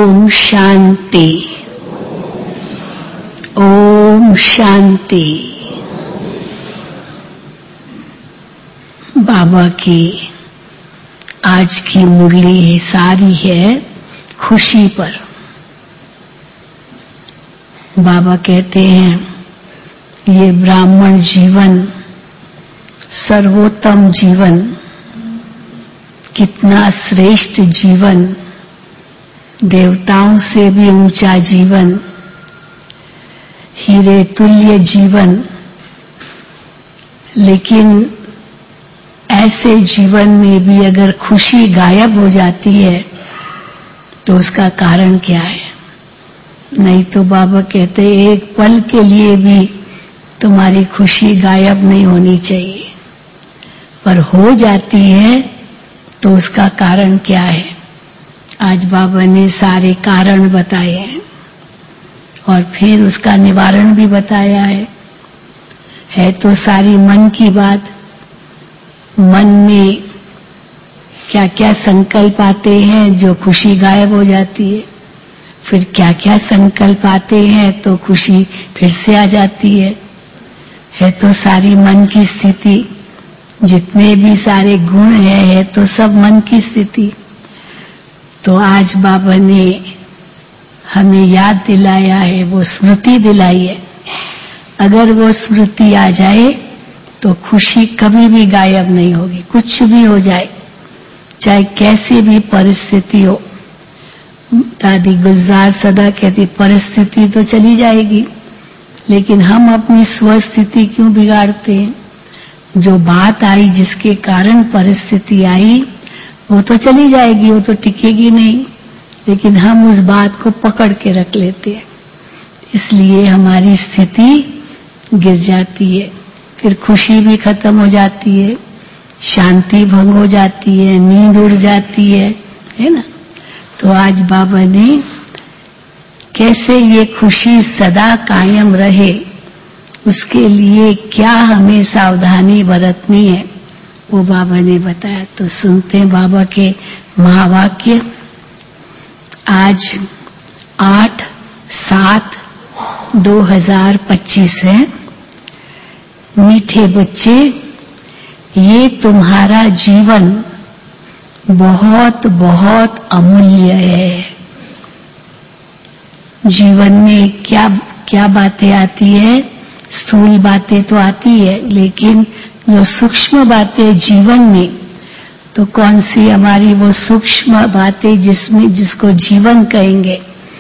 ओम शांति। ओम शांति। बाबा की आज की मुरली सारी है खुशी पर। बाबा कहते हैं ये ब्राह्मण जीवन सर्वोत्तम जीवन, कितना श्रेष्ठ जीवन, देवताओं से भी ऊंचा जीवन, हीरे तुल्य जीवन। लेकिन ऐसे जीवन में भी अगर खुशी गायब हो जाती है तो उसका कारण क्या है? नहीं तो बाबा कहते एक पल के लिए भी तुम्हारी खुशी गायब नहीं होनी चाहिए, पर हो जाती है तो उसका कारण क्या है? आज बाबा ने सारे कारण बताए हैं और फिर उसका निवारण भी बताया है तो सारी मन की बात। मन में क्या क्या संकल्प आते हैं जो खुशी गायब हो जाती है, फिर क्या क्या संकल्प आते हैं तो खुशी फिर से आ जाती है तो सारी मन की स्थिति। जितने भी सारे गुण है तो सब मन की स्थिति। तो आज बाबा ने हमें याद दिलाया है, वो स्मृति दिलाई है। अगर वो स्मृति आ जाए तो खुशी कभी भी गायब नहीं होगी, कुछ भी हो जाए, चाहे कैसी भी परिस्थिति हो। दादी गुलजार सदा कहती परिस्थिति तो चली जाएगी, लेकिन हम अपनी स्वस्थिति क्यों बिगाड़ते हैं? जो बात आई, जिसके कारण परिस्थिति आई, वो तो चली जाएगी, वो तो टिकेगी नहीं, लेकिन हम उस बात को पकड़ के रख लेते हैं, इसलिए हमारी स्थिति गिर जाती है। फिर खुशी भी खत्म हो जाती है, शांति भंग हो जाती है, नींद उड़ जाती है ना। तो आज बाबा ने कैसे ये खुशी सदा कायम रहे, उसके लिए क्या हमें सावधानी बरतनी है, वो बाबा ने बताया। तो सुनते हैं बाबा के महावाक्य। आज 8/7/2025 है। मीठे बच्चे, ये तुम्हारा जीवन बहुत बहुत अमूल्य है। जीवन में क्या क्या बातें आती है? स्थूल बातें तो आती है, लेकिन जो सूक्ष्म बातें जीवन में, तो कौन सी हमारी वो सूक्ष्म बातें जिसको जीवन कहेंगे?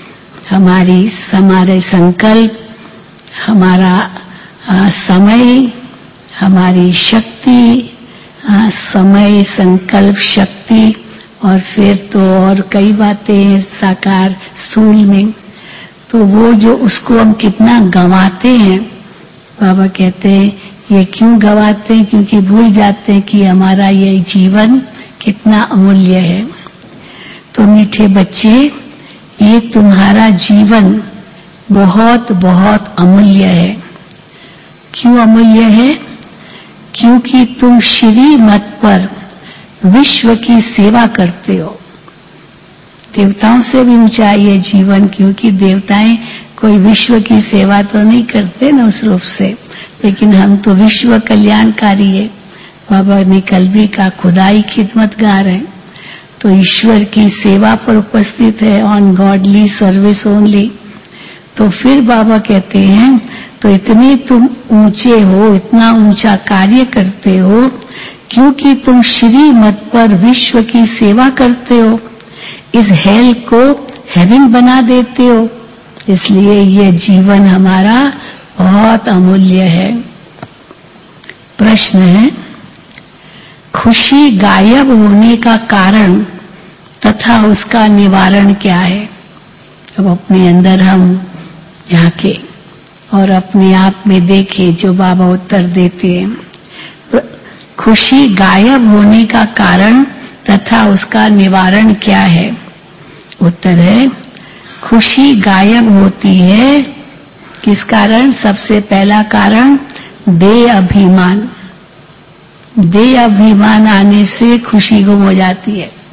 हमारे संकल्प, हमारा समय, हमारी शक्ति, समय, संकल्प, शक्ति, और फिर तो और कई बातें हैं साकार स्थूल में। तो वो जो उसको हम कितना गंवाते हैं, बाबा कहते हैं ये क्यों गंवाते हैं? क्योंकि भूल जाते हैं कि हमारा ये जीवन कितना अमूल्य है। तो मीठे बच्चे, ये तुम्हारा जीवन बहुत बहुत अमूल्य है। क्यों अमूल्य है? क्योंकि तुम श्रीमत पर विश्व की सेवा करते हो। देवताओं से भी ऊंचा ये जीवन, क्योंकि देवताएं कोई विश्व की सेवा तो नहीं करते ना उस रूप से, लेकिन हम तो विश्व कल्याणकारी है। बाबा ने कल भी कहा खुदाई खिदमतगार है, तो ईश्वर की सेवा पर उपस्थित है, ऑन गॉडली सर्विस ओनली। तो फिर बाबा कहते हैं तो इतने तुम ऊंचे हो, इतना ऊंचा कार्य करते हो, क्योंकि तुम श्रीमत पर विश्व की सेवा करते हो, इस हेल को हेवन बना देते हो। इसलिए ये जीवन हमारा बहुत अमूल्य है। प्रश्न है, खुशी गायब होने का कारण तथा उसका निवारण क्या है? अब अपने अंदर हम झांके और अपने आप में देखें जो बाबा उत्तर देते हैं। खुशी गायब होने का कारण तथा उसका निवारण क्या है? उत्तर है, खुशी गायब होती है किस कारण? सबसे पहला कारण देह अभिमान। देह अभिमान आने से खुशी गुम हो जाती है।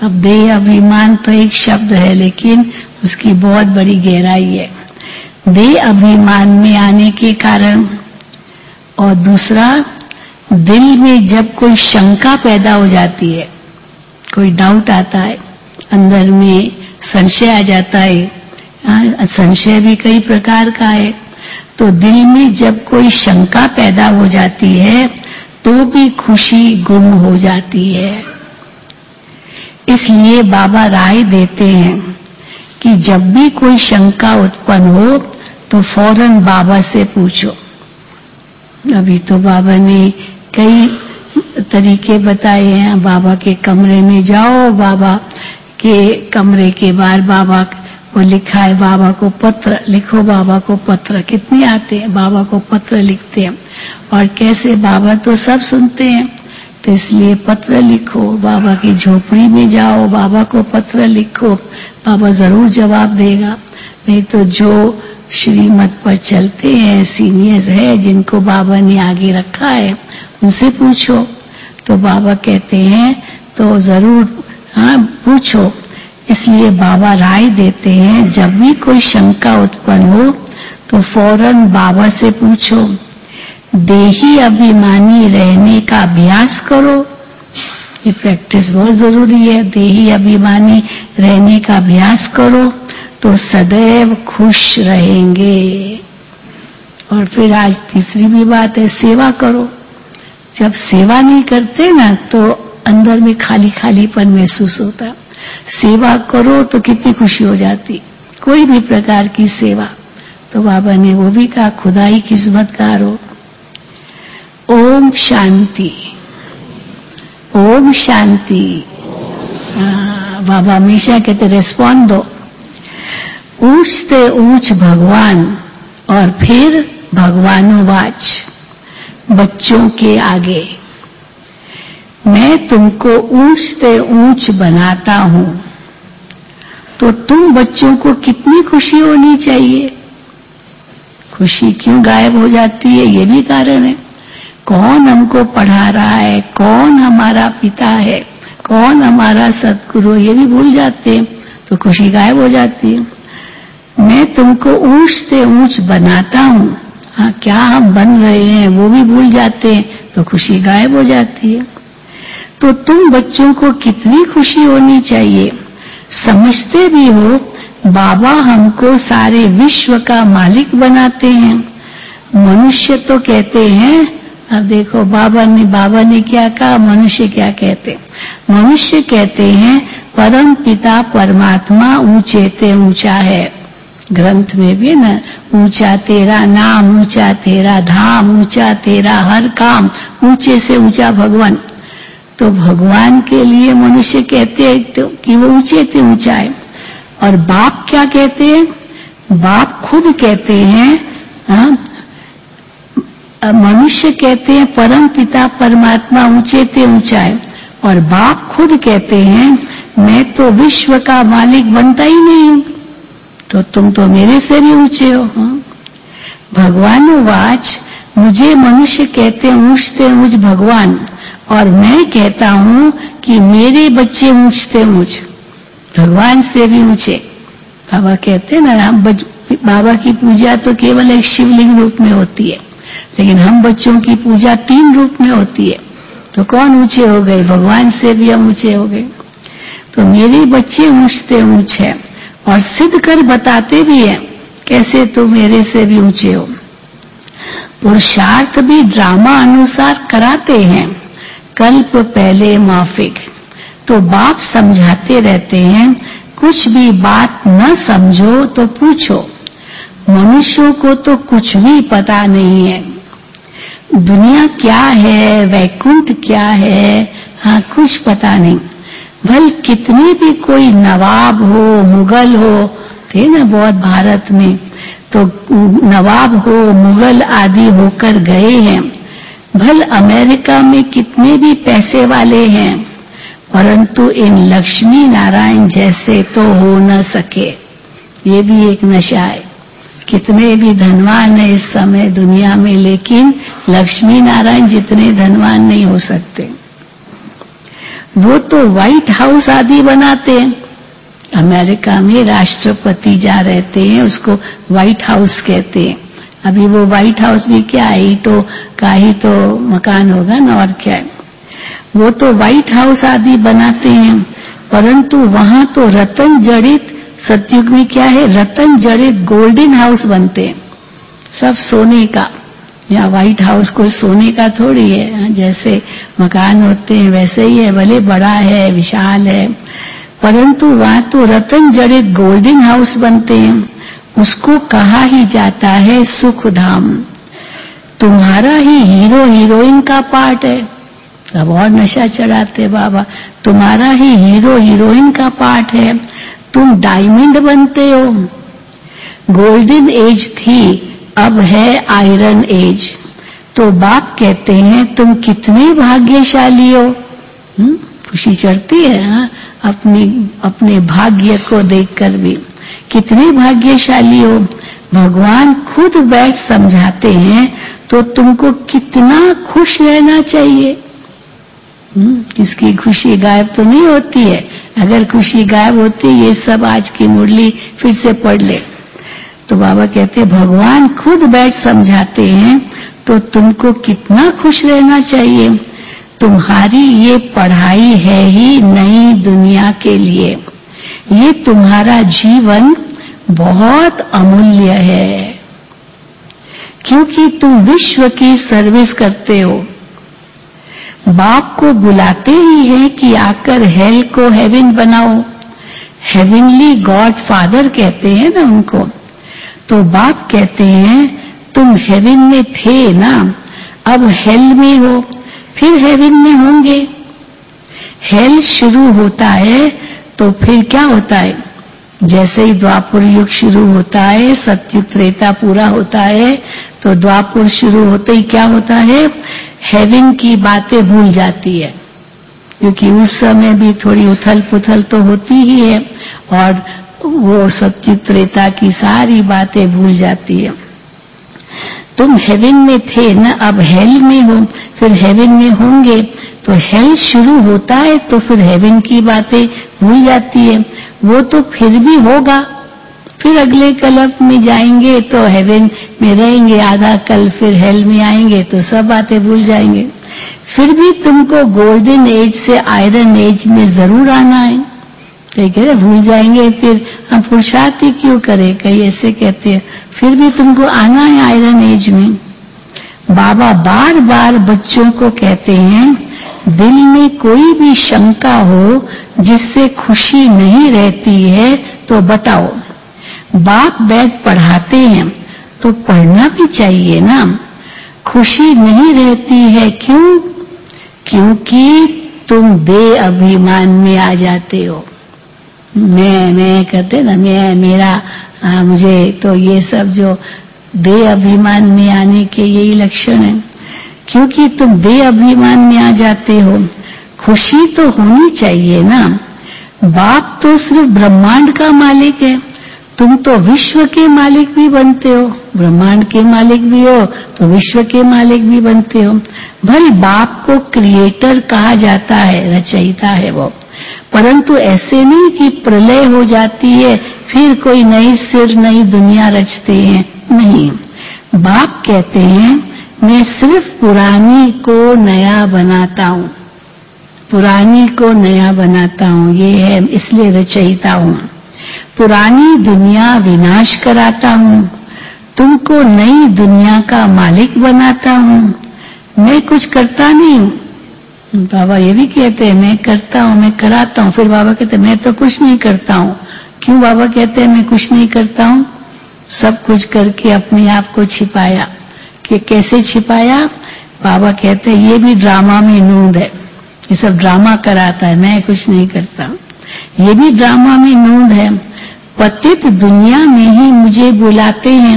अब देह अभिमान तो एक शब्द है, लेकिन उसकी बहुत बड़ी गहराई है। देह अभिमान में आने के कारण, और दूसरा, दिल में जब कोई शंका पैदा हो जाती है, कोई डाउट आता है, अंदर में संशय आ जाता है। संशय भी कई प्रकार का है। तो दिल में जब कोई शंका पैदा हो जाती है तो भी खुशी गुम हो जाती है। इसलिए बाबा राय देते हैं कि जब भी कोई शंका उत्पन्न हो तो फौरन बाबा से पूछो। अभी तो बाबा ने कई तरीके बताए हैं। बाबा के कमरे में जाओ, बाबा के कमरे के बाहर बाबा को लिखा है, बाबा को पत्र लिखो, बाबा को पत्र कितने आते हैं, बाबा को पत्र लिखते हैं। और कैसे, बाबा तो सब सुनते हैं, तो इसलिए पत्र लिखो। बाबा की झोपड़ी में जाओ, बाबा को पत्र लिखो, बाबा जरूर जवाब देगा। नहीं तो जो श्रीमत पर चलते हैं, सीनियर्स है जिनको बाबा ने आगे रखा है, उनसे पूछो। तो बाबा कहते हैं तो जरूर पूछो। इसलिए बाबा राय देते हैं जब भी कोई शंका उत्पन्न हो तो फौरन बाबा से पूछो। देही अभिमानी रहने का अभ्यास करो। ये प्रैक्टिस बहुत जरूरी है। देही अभिमानी रहने का अभ्यास करो तो सदैव खुश रहेंगे। और फिर आज तीसरी भी बात है, सेवा करो। जब सेवा नहीं करते ना तो अंदर में खाली खालीपन महसूस होता। सेवा करो तो कितनी खुशी हो जाती, कोई भी प्रकार की सेवा। तो बाबा ने वो भी कहा, खुदा ही किस्मतकार हो। ओम शांति, ओम शांति। बाबा हमेशा कहते रेस्पॉन्ड दो। ऊंच से ऊंच भगवान, और फिर भगवानोवाच बच्चों के आगे, मैं तुमको ऊंच से ऊंच बनाता हूं। तो तुम बच्चों को कितनी खुशी होनी चाहिए। खुशी क्यों गायब हो जाती है, ये भी कारण है। कौन हमको पढ़ा रहा है, कौन हमारा पिता है, कौन हमारा सद्गुरु, ये भी भूल जाते हैं, तो खुशी गायब हो जाती है। मैं तुमको ऊंच से ऊंच बनाता हूं, हाँ क्या हम बन रहे हैं वो भी भूल जाते हैं, तो खुशी गायब हो जाती है। तो तुम बच्चों को कितनी खुशी होनी चाहिए। समझते भी हो बाबा हमको सारे विश्व का मालिक बनाते हैं। मनुष्य तो कहते हैं, अब देखो बाबा ने क्या कहा, मनुष्य क्या कहते। मनुष्य कहते हैं परम पिता परमात्मा ऊंचे ते ऊंचा है। ग्रंथ में भी ना, ऊंचा तेरा नाम, ऊंचा तेरा धाम, ऊंचा तेरा हर काम, ऊंचे से ऊंचा भगवान। तो भगवान के लिए मनुष्य कहते हैं तो कि वो ऊंचे से ऊंचा है। और बाप क्या कहते हैं, बाप खुद कहते हैं, मनुष्य कहते हैं परम पिता परमात्मा ऊंचे से ऊंचा है, और बाप खुद कहते हैं मैं तो विश्व का मालिक बनता ही नहीं हूं, तो तुम तो मेरे से भी ऊंचे हो। भगवानोवाच, मुझे मनुष्य कहते हैं ऊंच से ऊंच भगवान, और मैं कहता हूं कि मेरे बच्चे ऊंच से ऊंच भगवान से भी ऊंचे। बाबा कहते हैं ना, बाबा की पूजा तो केवल एक शिवलिंग रूप में होती है, लेकिन हम बच्चों की पूजा 3 रूप में होती है। तो कौन ऊंचे हो गए, भगवान से भी हम ऊंचे हो गए। तो मेरे बच्चे ऊंच से ऊंच है, और सिद्ध कर बताते भी हैं कैसे तुम मेरे से भी ऊंचे हो। पुरुषार्थ भी ड्रामा अनुसार कराते हैं, कल्प पहले माफिक। तो बाप समझाते रहते हैं, कुछ भी बात न समझो तो पूछो। मनुष्यों को तो कुछ भी पता नहीं है, दुनिया क्या है, वैकुंठ क्या है, हाँ कुछ पता नहीं। भल कितने भी कोई नवाब हो, मुगल हो, थे ना बहुत भारत में, तो नवाब हो, मुगल आदि होकर गए हैं। भल अमेरिका में कितने भी पैसे वाले हैं, परंतु इन लक्ष्मी नारायण जैसे तो हो न सके। ये भी एक नशा है। कितने भी धनवान है इस समय दुनिया में, लेकिन लक्ष्मी नारायण जितने धनवान नहीं हो सकते। वो तो व्हाइट हाउस आदि बनाते हैं। अमेरिका में राष्ट्रपति जहाँ रहते हैं उसको व्हाइट हाउस कहते हैं। अभी वो व्हाइट हाउस भी क्या है, ईंटों का ही तो मकान होगा ना, और क्या है। वो तो व्हाइट हाउस आदि बनाते हैं, परंतु वहां तो रतन जड़ित, सतयुग में क्या है, रतन जड़ित गोल्डन हाउस बनते हैं, सब सोने का। यहाँ व्हाइट हाउस कोई सोने का थोड़ी है, जैसे मकान होते हैं वैसे ही है, भले बड़ा है, विशाल है, परंतु वहां तो रतन जड़ित गोल्डन हाउस बनते हैं। उसको कहा ही जाता है सुख धाम। तुम्हारा ही हीरो हीरोइन का पार्ट है। अब और नशा चढ़ाते बाबा, तुम्हारा ही हीरो हीरोइन का पार्ट है, तुम डायमंड बनते हो। गोल्डन एज थी, अब है आयरन एज। तो बाप कहते हैं तुम कितने भाग्यशाली हो। खुशी चढ़ती है हाँ? अपने भाग्य को देखकर भी कितने भाग्यशाली हो। भगवान खुद बैठ समझाते हैं तो तुमको कितना खुश रहना चाहिए। किसकी खुशी गायब तो नहीं होती है। अगर खुशी गायब होती, ये सब आज की मुरली फिर से पढ़ ले। तो बाबा कहते हैं भगवान खुद बैठ समझाते हैं तो तुमको कितना खुश रहना चाहिए। तुम्हारी ये पढ़ाई है ही नई दुनिया के लिए। ये तुम्हारा जीवन बहुत अमूल्य है, क्योंकि तुम विश्व की सर्विस करते हो। बाप को बुलाते ही हैं कि आकर हेल को हेवन बनाओ। हेवनली गॉड फादर कहते हैं ना उनको। तो बाप कहते हैं तुम हेवन में थे ना, अब हेल में हो, फिर हेवन में होंगे। हेल शुरू होता है तो फिर क्या होता है, जैसे ही द्वापर युग शुरू होता है, सतयुग त्रेता पूरा होता है, तो द्वापर शुरू होते ही क्या होता है, हेवन की बातें भूल जाती है, क्योंकि उस समय भी थोड़ी उथल पुथल तो होती ही है, और वो सतयुग त्रेता की सारी बातें भूल जाती है। तुम हेवन में थे न, अब हेल में हो, फिर हेवन में होंगे। तो हेल शुरू होता है तो फिर हेवन की बातें भूल जाती है। वो तो फिर भी होगा, फिर अगले कल्प में जाएंगे तो हेवन में रहेंगे आधा कल, फिर हेल में आएंगे तो सब बातें भूल जाएंगे। फिर भी तुमको गोल्डन एज से आयरन एज में जरूर आना है। तो कह रहे भूल जाएंगे फिर हम पुरुषार्थ ही क्यों करें, कई ऐसे कहते हैं, फिर भी तुमको आना है आयरन एज में। बाबा बार बार बच्चों को कहते हैं दिल में कोई भी शंका हो जिससे खुशी नहीं रहती है तो बताओ। बाप बैठ पढ़ाते हैं तो पढ़ना भी चाहिए ना। खुशी नहीं रहती है क्यों? क्योंकि तुम दे अभिमान में आ जाते हो। मैं कहते ना, मैं मेरा मुझे, तो ये सब जो दे अभिमान में आने के यही लक्षण है। क्योंकि तुम दे अभिमान में आ जाते हो। खुशी तो होनी चाहिए ना। बाप तो सिर्फ ब्रह्मांड का मालिक है, तुम तो विश्व के मालिक भी बनते हो। ब्रह्मांड के मालिक भी हो तो विश्व के मालिक भी बनते हो। भाई बाप को क्रिएटर कहा जाता है, रचयिता है वो, परंतु ऐसे नहीं कि प्रलय हो जाती है फिर कोई नई सिर नई दुनिया रचते हैं, नहीं। बाप कहते हैं मैं सिर्फ पुरानी को नया बनाता हूँ, पुरानी को नया बनाता हूँ, ये है इसलिए रचयिता हूँ। पुरानी दुनिया विनाश कराता हूँ, तुमको नई दुनिया का मालिक बनाता हूँ। मैं कुछ करता नहीं हूँ। बाबा ये भी कहते हैं मैं करता हूँ, मैं कराता हूँ। फिर बाबा कहते हैं मैं तो कुछ नहीं करता हूँ। क्यों बाबा कहते हैं मैं कुछ नहीं करता हूँ? सब कुछ करके अपने आप को छिपाया। कि कैसे छिपाया? बाबा कहते हैं ये भी ड्रामा में नूंद है, ये सब ड्रामा कराता है, मैं कुछ नहीं करता हूँ, ये भी ड्रामा में नूंद है। पतित दुनिया में ही मुझे बुलाते हैं,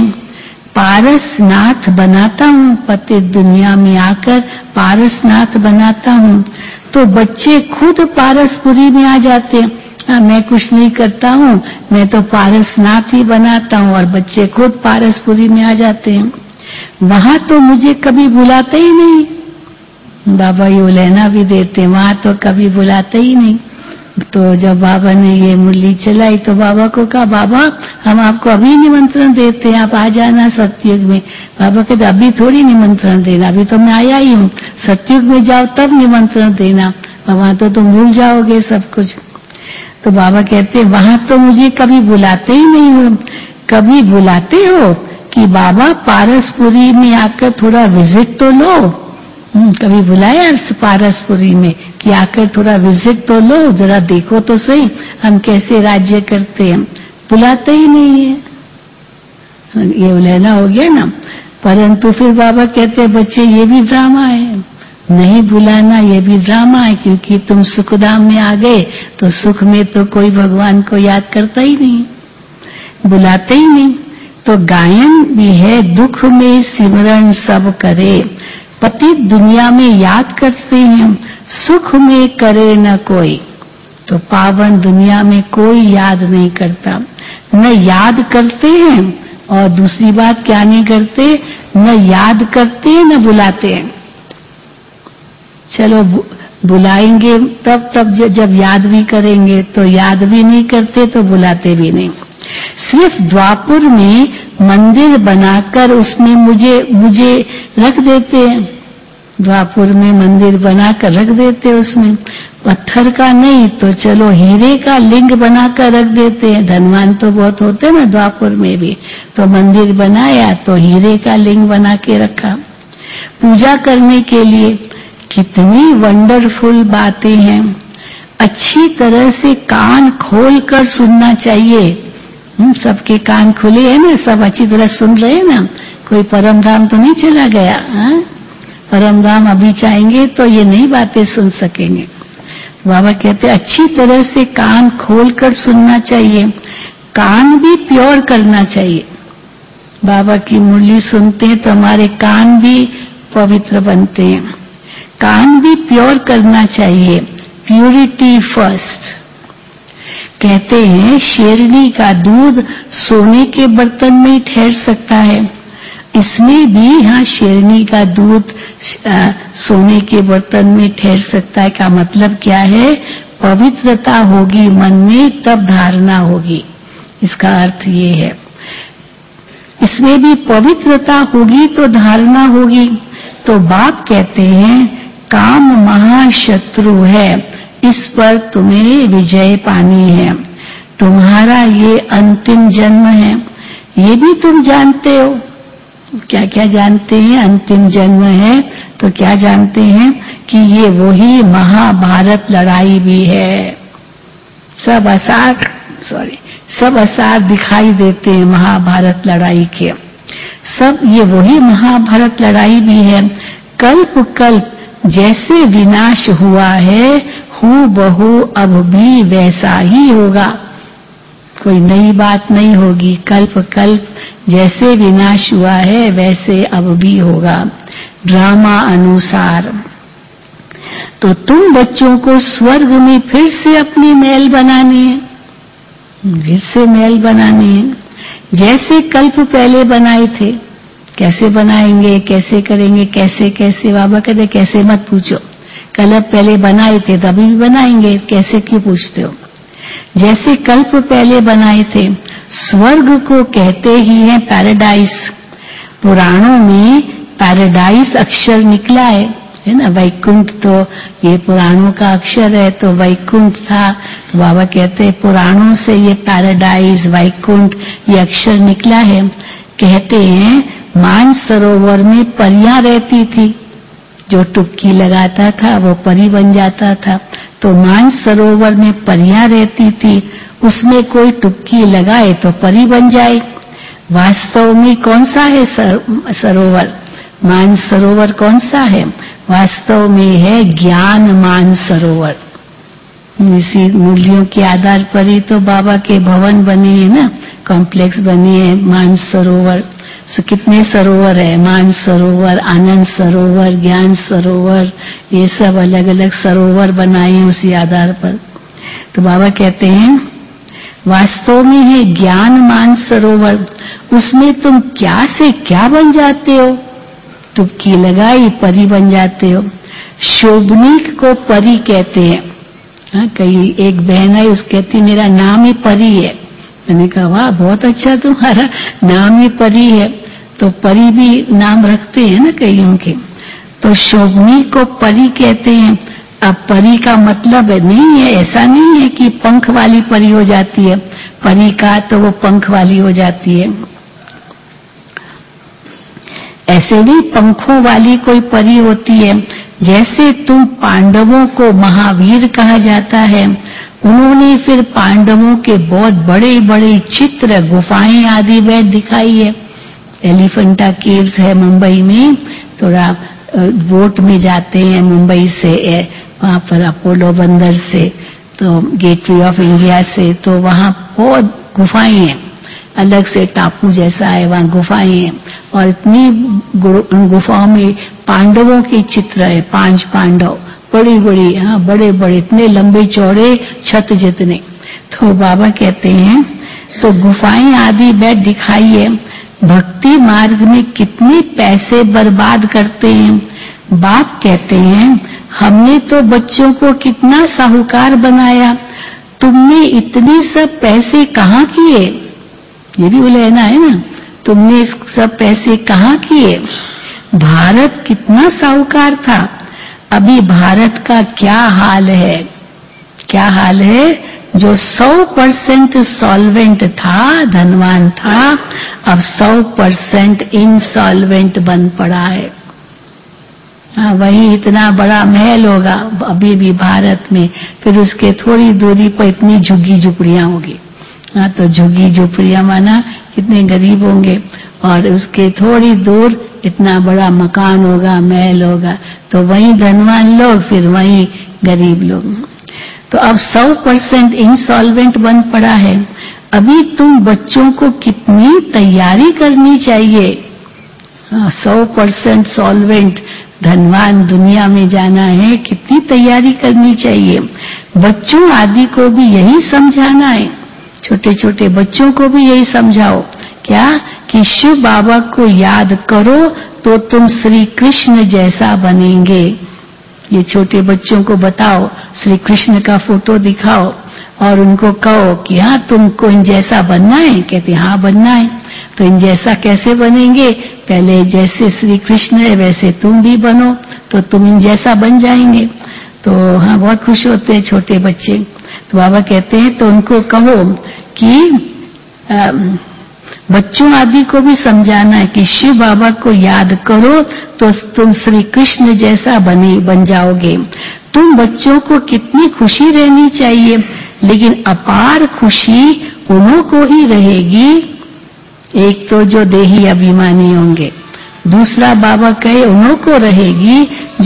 पारसनाथ बनाता हूँ। पतित दुनिया में आकर पारसनाथ बनाता हूँ। तो बच्चे खुद पारसपुरी में आ जाते हैं। मैं कुछ नहीं करता हूँ, मैं तो पारसनाथ ही बनाता हूँ, और बच्चे खुद पारसपुरी में आ जाते हैं। वहां तो मुझे कभी बुलाते ही नहीं। बाबा ये लेना भी देते, वहां तो कभी बुलाते ही नहीं। तो जब बाबा ने ये मुरली चलाई तो बाबा को कहा, बाबा हम आपको अभी निमंत्रण देते हैं, आप आ जाना सतयुग में। बाबा कहते अभी थोड़ी निमंत्रण देना, अभी तो मैं आया ही हूँ, सतयुग में जाओ तब निमंत्रण देना, वहां तो तुम भूल जाओगे सब कुछ। तो बाबा कहते वहां तो मुझे कभी बुलाते ही नहीं हो। कभी बुलाते हो कि बाबा पारसपुरी में आकर थोड़ा विजिट तो लो। कभी बुलाया पारसपुरी में कि आकर थोड़ा विजिट तो लो, जरा देखो तो सही हम कैसे राज्य करते हैं। बुलाते ही नहीं है। ये लेना हो गया ना। परंतु फिर बाबा कहते बच्चे ये भी ड्रामा है, नहीं बुलाना ये भी ड्रामा है, क्योंकि तुम सुखधाम में आ गए तो सुख में तो कोई भगवान को याद करता ही नहीं, बुलाते ही नहीं। तो गायन भी है, दुख में सिमरन सब करे, पति दुनिया में याद करते हैं, सुख में करे न कोई। तो पावन दुनिया में कोई याद नहीं करता, न याद करते हैं, और दूसरी बात क्या नहीं करते, न याद करते हैं न बुलाते हैं। चलो बुलाएंगे तब जब याद भी करेंगे, तो याद भी नहीं करते तो बुलाते भी नहीं। सिर्फ द्वापुर में मंदिर बनाकर उसमें मुझे रख देते हैं, द्वापुर में मंदिर बनाकर रख देते हैं, उसमें पत्थर का नहीं तो चलो हीरे का लिंग बनाकर रख देते हैं। धनवान तो बहुत होते हैं ना द्वापुर में भी, तो मंदिर बनाया तो हीरे का लिंग बना के रखा पूजा करने के लिए। कितनी वंडरफुल बातें हैं, अच्छी तरह से कान खोल कर सुनना चाहिए। सबके कान खुले हैं ना, सब अच्छी तरह सुन रहे हैं ना, कोई परम धाम तो नहीं चला गया। परम धाम अभी चाहेंगे तो ये नई बातें सुन सकेंगे। बाबा कहते अच्छी तरह से कान खोलकर सुनना चाहिए, कान भी प्योर करना चाहिए। बाबा की मुरली सुनते हैं तो हमारे कान भी पवित्र बनते हैं, कान भी प्योर करना चाहिए, प्यूरिटी फर्स्ट। कहते हैं शेरनी का दूध सोने के बर्तन में ही ठहर सकता है, इसमें भी यहाँ शेरनी का दूध सोने के बर्तन में ठहर सकता है। का मतलब क्या है, पवित्रता होगी मन में तब धारणा होगी, इसका अर्थ ये है। इसमें भी पवित्रता होगी तो धारणा होगी। तो बाप कहते हैं काम महाशत्रु है, इस पर तुम्हें विजय पानी है, तुम्हारा ये अंतिम जन्म है। ये भी तुम जानते हो, क्या क्या जानते हैं, अंतिम जन्म है तो क्या जानते हैं कि ये वही महाभारत लड़ाई भी है। सब आसार दिखाई देते हैं महाभारत लड़ाई के, सब ये वही महाभारत लड़ाई भी है। कल्प कल्प जैसे विनाश हुआ है, हूबहू अब भी वैसा ही होगा, कोई नई बात नहीं होगी। कल्प कल्प जैसे विनाश हुआ है वैसे अब भी होगा, ड्रामा अनुसार। तो तुम बच्चों को स्वर्ग में फिर से अपनी महल बनानी है, फिर से महल बनानी है, जैसे कल्प पहले बनाए थे। कैसे बनाएंगे, कैसे करेंगे, कैसे कैसे? बाबा कहते कैसे मत पूछो, कल्प पहले बनाए थे तभी भी बनाएंगे, कैसे क्यों पूछते हो? जैसे कल्प पहले बनाए थे। स्वर्ग को कहते ही है पैराडाइस, पुराणों में पैराडाइस अक्षर निकला है ना, वैकुंठ तो ये पुराणों का अक्षर है, तो वैकुंठ था। तो बाबा कहते हैं पुराणों से ये पैराडाइस वैकुंठ ये अक्षर निकला है। कहते हैं मानसरोवर में परियां रहती थी, जो टुक्की लगाता था वो परी बन जाता था। तो मानसरोवर में परियां रहती थी, उसमें कोई टुक्की लगाए तो परी बन जाए। वास्तव में कौन सा है सरोवर? मानसरोवर कौन सा है? वास्तव में है ज्ञान मानसरोवर। इसी मूल्यों के आधार पर ही तो बाबा के भवन बने हैं ना, कॉम्प्लेक्स बने हैं मानसरोवर। कितने सरोवर है, मानसरोवर, आनंद सरोवर, ज्ञान सरोवर, ये सब अलग अलग सरोवर बनाए हैं उसी आधार पर। तो बाबा कहते हैं वास्तव में है ज्ञान मानसरोवर, उसमें तुम क्या से क्या बन जाते हो, टुक्की लगाई परी बन जाते हो। शोभनीक को परी कहते हैं। हाँ, कई एक बहन है, उस कहती मेरा नाम ही परी है। मैंने कहा वाह बहुत अच्छा, तुम्हारा नाम ही परी है। तो परी भी नाम रखते हैं ना कईयों के। तो शोभनीक को परी कहते हैं। अब परी का मतलब नहीं है, ऐसा नहीं है कि पंख वाली परी हो जाती है। परी का तो वो पंख वाली हो जाती है, ऐसे नहीं पंखों वाली कोई परी होती है। जैसे तुम पांडवों को महावीर कहा जाता है, उन्होंने फिर पांडवों के बहुत बड़े बड़े चित्र, गुफाएं आदि वह दिखाई है। एलिफेंटा केव्स है मुंबई में, थोड़ा बोट में जाते हैं मुंबई से, वहां पर अपोलो बंदर से, तो गेटवे ऑफ इंडिया से, तो वहां बहुत गुफाएं हैं, अलग से टापू जैसा है, वहां गुफाएं हैं। और इतनी गुफाओं में पांडवों के चित्र है, 5 पांडव, बड़ी बड़ी, हाँ बड़े बड़े, इतने लंबे चौड़े छत जितने। तो बाबा कहते हैं तो गुफाएं आदि वह दिखाई है। भक्ति मार्ग में कितने पैसे बर्बाद करते हैं। बाप कहते हैं हमने तो बच्चों को कितना साहूकार बनाया, तुमने इतने सब पैसे कहाँ किए। ये भी उलझना है ना, तुमने सब पैसे कहाँ किए। भारत कितना साहूकार था, अभी भारत का क्या हाल है, क्या हाल है। जो 100% सॉल्वेंट था, धनवान था, अब 100% इंसॉल्वेंट बन पड़ा है। हाँ, वही इतना बड़ा महल होगा अभी भी भारत में, फिर उसके थोड़ी दूरी पर इतनी झुग्गी झुपड़ियां होगी। हाँ, तो झुग्गी झुपड़ियां माना कितने गरीब होंगे, और उसके थोड़ी दूर इतना बड़ा मकान होगा, महल होगा। तो वही धनवान लोग, फिर वही गरीब लोग। तो अब 100% इंसॉल्वेंट बन पड़ा है। अभी तुम बच्चों को कितनी तैयारी करनी चाहिए। 100% सॉल्वेंट धनवान दुनिया में जाना है, कितनी तैयारी करनी चाहिए। बच्चों आदि को भी यही समझाना है, छोटे छोटे बच्चों को भी यही समझाओ, क्या कि शिव बाबा को याद करो तो तुम श्री कृष्ण जैसा बनेंगे। ये छोटे बच्चों को बताओ, श्री कृष्ण का फोटो दिखाओ और उनको कहो कि हाँ तुमको इन जैसा बनना है। कहते हाँ बनना है। तो इन जैसा कैसे बनेंगे, पहले जैसे श्री कृष्ण है वैसे तुम भी बनो, तो तुम इन जैसा बन जाएंगे। तो हाँ बहुत खुश होते हैं छोटे बच्चे। तो बाबा कहते हैं तो उनको कहो कि बच्चों आदि को भी समझाना है कि शिव बाबा को याद करो तो तुम श्री कृष्ण जैसा बन जाओगे। तुम बच्चों को कितनी खुशी रहनी चाहिए, लेकिन अपार खुशी उन्हों को ही रहेगी। एक तो जो देही अभिमानी होंगे, दूसरा बाबा कहे उन्हों को रहेगी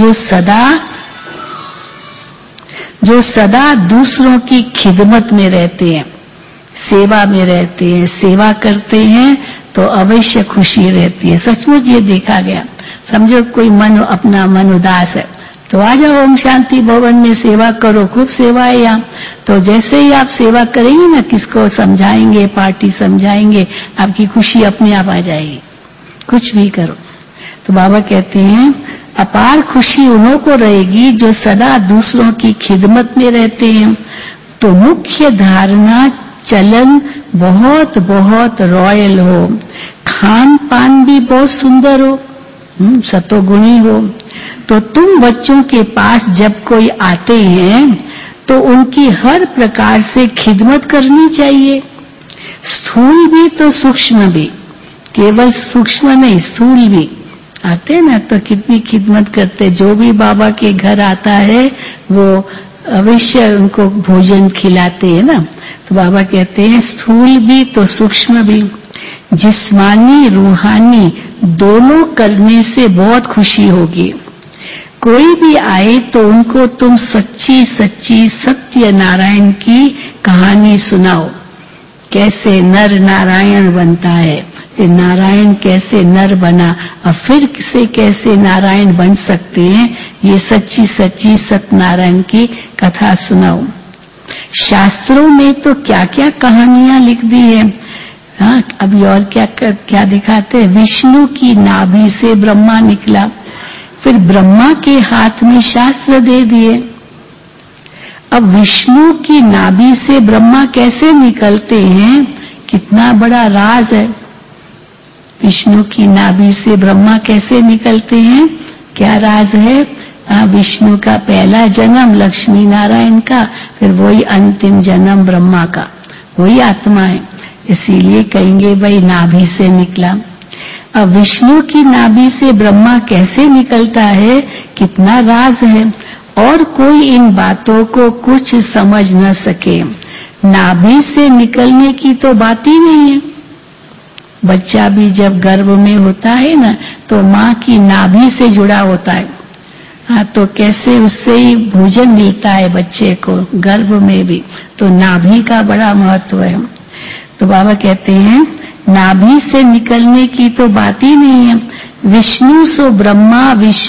जो सदा दूसरों की खिदमत में रहते हैं, सेवा में रहते हैं, सेवा करते हैं, तो अवश्य खुशी रहती है। सचमुच ये देखा गया। समझो कोई अपना मन उदास है, तो आ जाओ ओम शांति भवन में सेवा करो, खूब सेवा है यहाँ। तो जैसे ही आप सेवा करेंगे ना, किसको समझाएंगे, पार्टी समझाएंगे, आपकी खुशी अपने आप आ जाएगी, कुछ भी करो। तो बाबा कहते हैं अपार खुशी उन्हों को रहेगी जो सदा दूसरों की खिदमत में रहते हैं। तो मुख्य धारणा चलन बहुत बहुत रॉयल हो, खान पान भी बहुत सुंदर हो, सतोगुणी हो। तो तुम बच्चों के पास जब कोई आते हैं तो उनकी हर प्रकार से खिदमत करनी चाहिए, स्थूल भी तो सूक्ष्म भी, केवल सूक्ष्म नहीं स्थूल भी। आते ना तो कितनी खिदमत करते, जो भी बाबा के घर आता है वो अवश्य उनको भोजन खिलाते हैं ना। तो बाबा कहते हैं स्थूल भी तो सूक्ष्म भी, जिस्मानी रूहानी दोनों करने से बहुत खुशी होगी। कोई भी आए तो उनको तुम सच्ची सच्ची सत्य नारायण की कहानी सुनाओ, कैसे नर नारायण बनता है, ये नारायण कैसे नर बना और फिर से कैसे नारायण बन सकते हैं, ये सच्ची सच्ची सत्यनारायण की कथा सुनाओ। शास्त्रों में तो क्या क्या कहानियां लिख दी है। हाँ, अभी और क्या क्या दिखाते हैं, विष्णु की नाभि से ब्रह्मा निकला, फिर ब्रह्मा के हाथ में शास्त्र दे दिए। अब विष्णु की नाभि से ब्रह्मा कैसे निकलते हैं, कितना बड़ा राज है। विष्णु की नाभि से ब्रह्मा कैसे निकलते हैं, क्या राज है। विष्णु का पहला जन्म लक्ष्मी नारायण का, फिर वही अंतिम जन्म ब्रह्मा का, वही आत्मा है, इसीलिए कहेंगे भाई नाभि से निकला। अब विष्णु की नाभि से ब्रह्मा कैसे निकलता है, कितना राज है, और कोई इन बातों को कुछ समझ न सके। नाभि से निकलने की तो बात ही नहीं है। बच्चा भी जब गर्भ में होता है ना, तो माँ की नाभि से जुड़ा होता है। तो कैसे उससे ही भोजन मिलता है बच्चे को गर्भ में भी, तो नाभि का बड़ा महत्व है। तो बाबा कहते हैं नाभि से निकलने की तो बात ही नहीं है। विष्णु सो ब्रह्मा,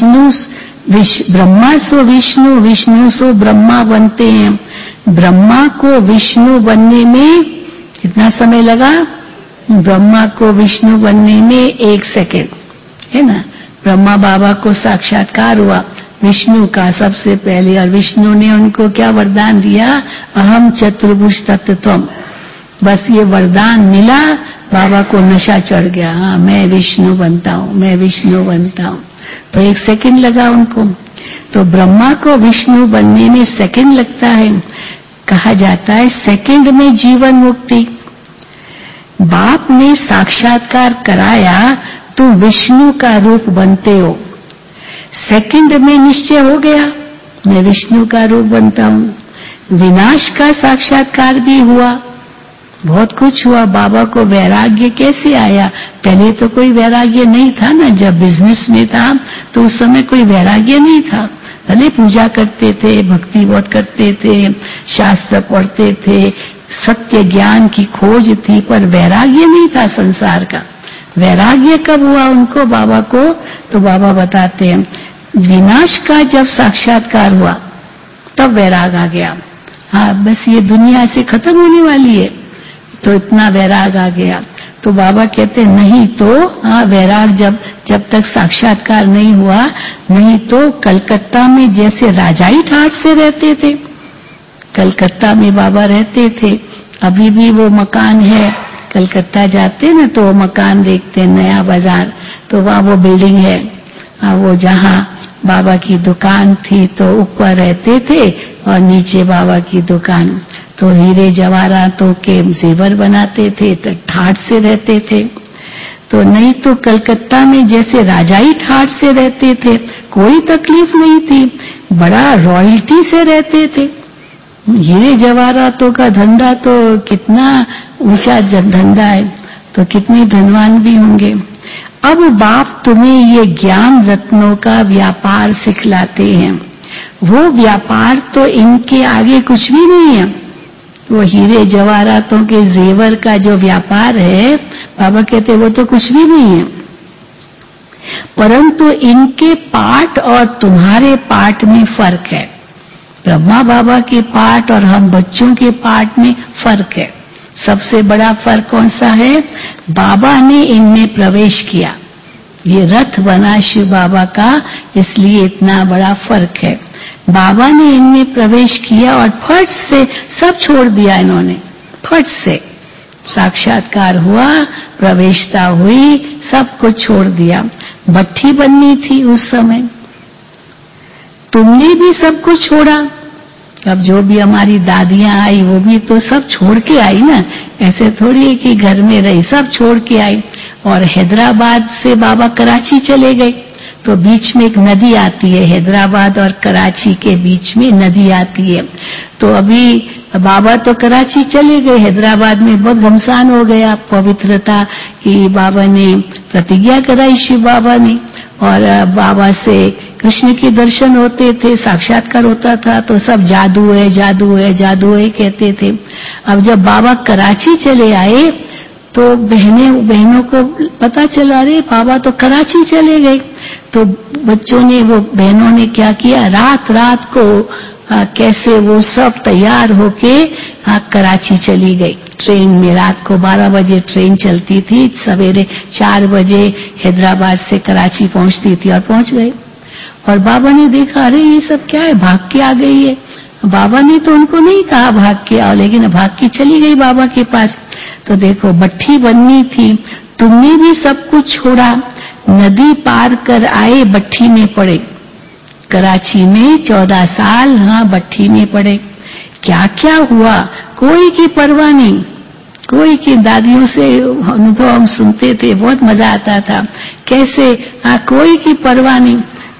ब्रह्मा सो विष्णु, विष्णु सो ब्रह्मा बनते हैं। ब्रह्मा को विष्णु बनने में कितना समय लगा, ब्रह्मा को विष्णु बनने में 1 सेकेंड, है ना। ब्रह्मा बाबा को साक्षात्कार हुआ विष्णु का सबसे पहले, और विष्णु ने उनको क्या वरदान दिया, अहम चतुर्भुज तत्त्वम। बस ये वरदान मिला, बाबा को नशा चढ़ गया, हाँ मैं विष्णु बनता हूँ, मैं विष्णु बनता हूँ। तो 1 सेकेंड लगा उनको। तो ब्रह्मा को विष्णु बनने में सेकेंड लगता है। कहा जाता है सेकेंड में जीवन मुक्ति। बाप ने साक्षात्कार कराया, तुम विष्णु का रूप बनते हो। सेकंड में निश्चय हो गया मैं विष्णु का रूप बनता हूँ। विनाश का साक्षात्कार भी हुआ, बहुत कुछ हुआ। बाबा को वैराग्य कैसे आया, पहले तो कोई वैराग्य नहीं था ना, जब बिजनेस में था तो उस समय कोई वैराग्य नहीं था। भले पूजा करते थे, भक्ति बहुत करते थे, शास्त्र पढ़ते थे, सत्य ज्ञान की खोज थी, पर वैराग्य नहीं था संसार का। वैराग्य कब हुआ उनको बाबा को, तो बाबा बताते हैं विनाश का जब साक्षात्कार हुआ तब वैराग आ गया। हाँ बस ये दुनिया से खत्म होने वाली है, तो इतना वैराग आ गया। तो बाबा कहते नहीं तो हाँ वैराग जब तक साक्षात्कार नहीं हुआ, नहीं तो कलकत्ता में जैसे राजाई ठाट से रहते थे, कलकत्ता में बाबा रहते थे, अभी भी वो मकान है। कलकत्ता जाते ना तो वो मकान देखते, नया बाजार, तो वहाँ वो बिल्डिंग है। वो जहाँ बाबा की दुकान थी तो ऊपर रहते थे और नीचे बाबा की दुकान। तो हीरे जवाहरातों के जेवर बनाते थे, तो ठाट से रहते थे। तो नहीं तो कलकत्ता में जैसे राजाई ठाट से रहते थे, कोई तकलीफ नहीं थी, बड़ा रॉयल्टी से रहते थे। हीरे जवाहरातों का धंधा तो कितना ऊंचा धंधा है, तो कितने धनवान भी होंगे। अब बाप तुम्हें ये ज्ञान रत्नों का व्यापार सिखलाते हैं। वो व्यापार तो इनके आगे कुछ भी नहीं है। वो हीरे जवाहरातों के जेवर का जो व्यापार है, बाबा कहते वो तो कुछ भी नहीं है, परंतु इनके पाठ और तुम्हारे पाठ में फर्क है। ब्रह्मा बाबा के पाठ और हम बच्चों के पाठ में फर्क है। सबसे बड़ा फर्क कौन सा है, बाबा ने इनमें प्रवेश किया, ये रथ बना शिव बाबा का, इसलिए इतना बड़ा फर्क है। बाबा ने इनमें प्रवेश किया और फट से सब छोड़ दिया इन्होंने, फट से साक्षात्कार हुआ, प्रवेशता हुई, सब कुछ छोड़ दिया। भट्ठी बननी थी उस समय, तुमने भी सब कुछ छोड़ा। अब जो भी हमारी दादियां आई वो भी तो सब छोड़ के आई ना, ऐसे थोड़ी है कि घर में रही, सब छोड़ के आई। और हैदराबाद से बाबा कराची चले गए, तो बीच में एक नदी आती है, हैदराबाद और कराची के बीच में नदी आती है। तो अभी बाबा तो कराची चले गए, हैदराबाद में बहुत घमसान हो गया पवित्रता की। बाबा ने प्रतिज्ञा कराई शिव बाबा ने, और बाबा से कृष्ण के दर्शन होते थे, साक्षात्कार होता था, तो सब जादू है जादू है जादू है कहते थे। अब जब बाबा कराची चले आए तो बहनों को पता चला, रे बाबा तो कराची चले गए। तो बच्चों ने, वो बहनों ने क्या किया, रात को कैसे वो सब तैयार होके कराची चली गई ट्रेन में। रात को 12 बजे ट्रेन चलती थी, सवेरे 4 बजे हैदराबाद से कराची पहुंचती थी, और पहुंच गए। और बाबा ने देखा, अरे ये सब क्या है, भाग के आ गई है। बाबा ने तो उनको नहीं कहा भाग के आओ, लेकिन भाग के चली गई बाबा के पास। तो देखो, बट्ठी बननी थी, तुमने भी सब कुछ छोड़ा, नदी पार कर आए, बट्ठी में पड़े। कराची में 14 साल, हाँ, बट्ठी में पड़े। क्या क्या हुआ, कोई की परवाह नहीं। कोई की, दादियों से अनुभव हम सुनते थे, बहुत मजा आता था। कैसे, हाँ, कोई की परवाह नहीं,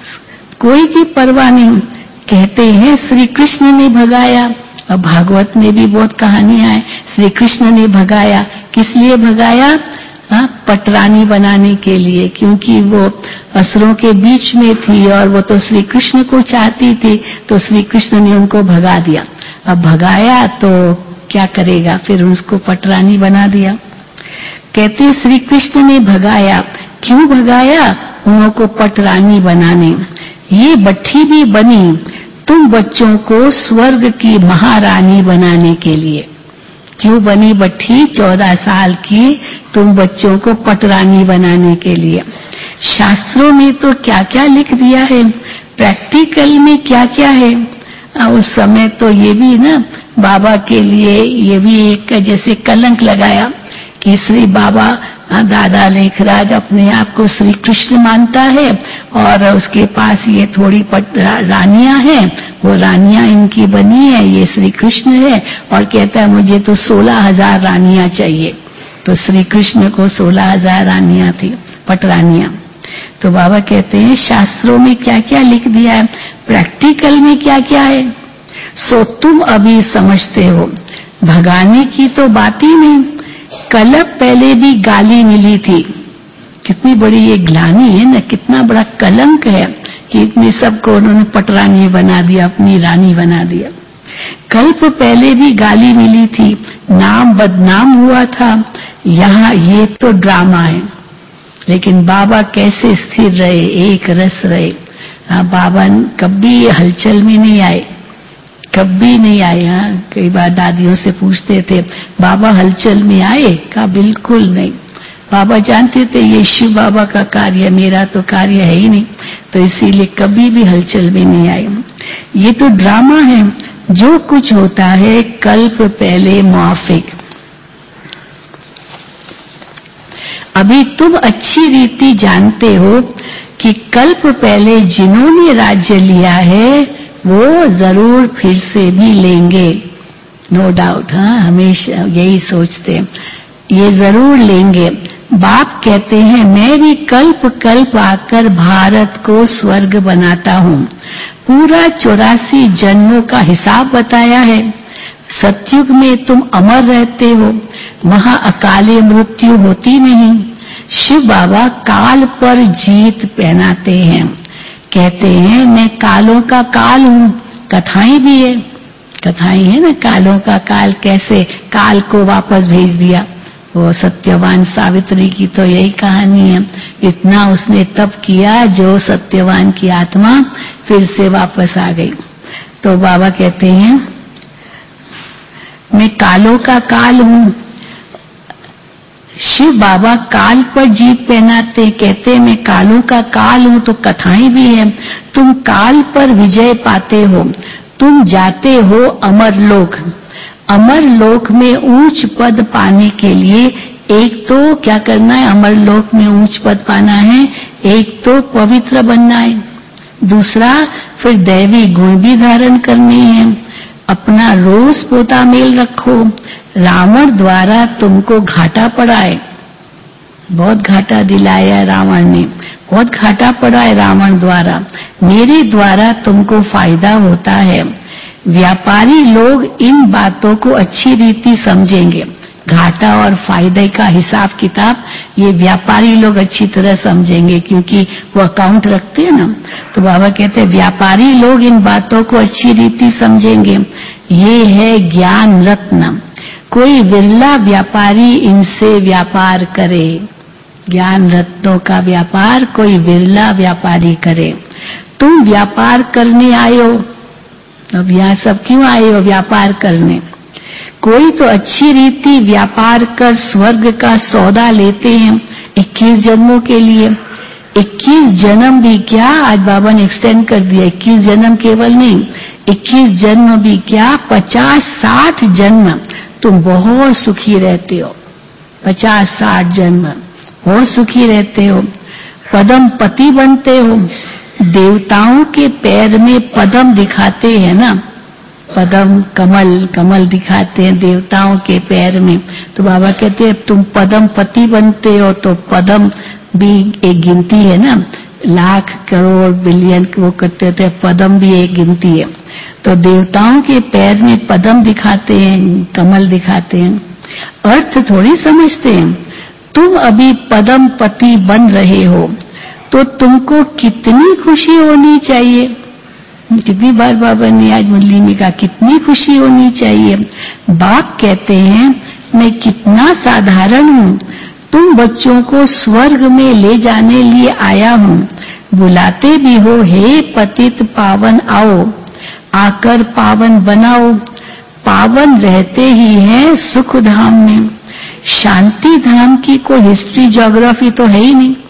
कोई की परवाह नहीं। कहते हैं श्री कृष्ण ने भगाया, और भागवत में भी बहुत कहानियां हैं। श्री कृष्ण ने भगाया, किस लिए भगाया? हाँ, पटरानी बनाने के लिए, क्योंकि वो असुरों के बीच में थी और वो तो श्री कृष्ण को चाहती थी, तो श्री कृष्ण ने उनको भगा दिया। अब भगाया तो क्या करेगा, फिर उसको पटरानी बना दिया। कहते श्री कृष्ण ने भगाया, क्यों भगाया? उनको पटरानी बनाने। ये बट्ठी भी बनी तुम बच्चों को स्वर्ग की महारानी बनाने के लिए। क्यों बनी बट्ठी 14 साल की? तुम बच्चों को पटरानी बनाने के लिए। शास्त्रों में तो क्या क्या लिख दिया है, प्रैक्टिकल में क्या क्या है। उस समय तो ये भी ना, बाबा के लिए ये भी एक जैसे कलंक लगाया कि श्री बाबा, दादा लेखराज अपने आप को श्री कृष्ण मानता है और उसके पास ये थोड़ी रानियां हैं, वो रानियां इनकी बनी है, ये श्री कृष्ण है, और कहता है मुझे तो 16,000 रानियां चाहिए। तो श्री कृष्ण को 16,000 रानियां थी, पटरानियां। तो बाबा कहते हैं शास्त्रों में क्या क्या लिख दिया है, प्रैक्टिकल में क्या क्या है, सो तुम अभी समझते हो। भगाने की तो बात ही नहीं। कलप पहले भी गाली मिली थी, कितनी बड़ी ये ग्लानि है ना, कितना बड़ा कलंक है कि इतने सबको उन्होंने पटरानी बना दिया, अपनी रानी बना दिया। कल्प पहले भी गाली मिली थी, नाम बदनाम हुआ था। यहाँ ये तो ड्रामा है, लेकिन बाबा कैसे स्थिर रहे, एक रस रहे। बाबा कभी हलचल में नहीं आए, कभी नहीं आए। हाँ, कई बार दादियों से पूछते थे बाबा हलचल में आए? का बिल्कुल नहीं। बाबा जानते थे ये शिव बाबा का कार्य, मेरा तो कार्य है ही नहीं, तो इसीलिए कभी भी हलचल में नहीं आए। ये तो ड्रामा है, जो कुछ होता है कल्प पहले मुआफिक। अभी तुम अच्छी रीति जानते हो कि कल्प पहले जिन्होंने राज्य लिया है वो जरूर फिर से भी लेंगे, नो डाउट। हाँ, हमेशा यही सोचते हैं, ये जरूर लेंगे। बाप कहते हैं मैं भी कल्प कल्प आकर भारत को स्वर्ग बनाता हूँ। पूरा 84 जन्मों का हिसाब बताया है। सतयुग में तुम अमर रहते हो, वहां अकाले मृत्यु होती नहीं। शिव बाबा काल पर जीत पहनाते हैं। कहते हैं मैं कालों का काल हूँ, कथाएं भी है, कथाएं है ना, कालों का काल, कैसे काल को वापस भेज दिया। वो सत्यवान सावित्री की तो यही कहानी है, इतना उसने तप किया जो सत्यवान की आत्मा फिर से वापस आ गई। तो बाबा कहते हैं मैं कालों का काल हूँ। शिव बाबा काल पर जीत पहनाते, कहते मैं कालों का काल हूँ, तो कथाएं भी है। तुम काल पर विजय पाते हो, तुम जाते हो अमर लोक। अमर लोक में ऊंच पद पाने के लिए एक तो क्या करना है, अमर लोक में ऊंच पद पाना है, एक तो पवित्र बनना है, दूसरा फिर दैवी गुण भी धारण करने हैं। अपना रोज पोता मेल रखो। रावण द्वारा तुमको घाटा पड़ा है, बहुत घाटा दिलाया रावण ने, बहुत घाटा पड़ा है रावण द्वारा। मेरे द्वारा तुमको फायदा होता है। व्यापारी लोग इन बातों को अच्छी रीति समझेंगे। घाटा और फायदे का हिसाब किताब ये व्यापारी लोग अच्छी तरह समझेंगे, क्योंकि वो अकाउंट रखते हैं ना। तो बाबा कहते हैं व्यापारी लोग इन बातों को अच्छी रीति समझेंगे। ये है ज्ञान रत्न, कोई विरला व्यापारी इनसे व्यापार करे। ज्ञान रत्नों का व्यापार कोई विरला व्यापारी करे। तुम व्यापार करने आए हो, अब यहाँ सब क्यों आए हो व्यापार करने? कोई तो अच्छी रीति व्यापार कर स्वर्ग का सौदा लेते हैं 21 जन्मों के लिए। 21 जन्म भी क्या, आज बाबा ने एक्सटेंड कर दिया, 21 जन्म केवल नहीं, 21 जन्म भी क्या, 50-60 जन्म तुम बहुत सुखी रहते हो। 50-60 जन्म बहुत सुखी रहते हो, पदम पति बनते हो। देवताओं के पैर में पदम दिखाते हैं ना, पदम कमल दिखाते हैं देवताओं के पैर में। तो बाबा कहते हैं तुम पदम पति बनते हो, तो पदम भी एक गिनती है ना, लाख करोड़ बिलियन वो करते थे, पदम भी एक गिनती है। तो देवताओं के पैर में पदम दिखाते हैं, कमल दिखाते हैं, अर्थ थोड़ी समझते हैं। तुम अभी पदम पति बन रहे हो तो तुमको कितनी खुशी होनी चाहिए। कितनी बार बाबा ने आज मुरली में कहा कितनी खुशी होनी चाहिए। बाप कहते हैं मैं कितना साधारण हूँ, तुम बच्चों को स्वर्ग में ले जाने लिए आया हूँ। बुलाते भी हो हे पतित पावन आओ, आकर पावन बनाओ। पावन रहते ही हैं सुख धाम में। शांति धाम की कोई हिस्ट्री ज्योग्राफी तो है ही नहीं,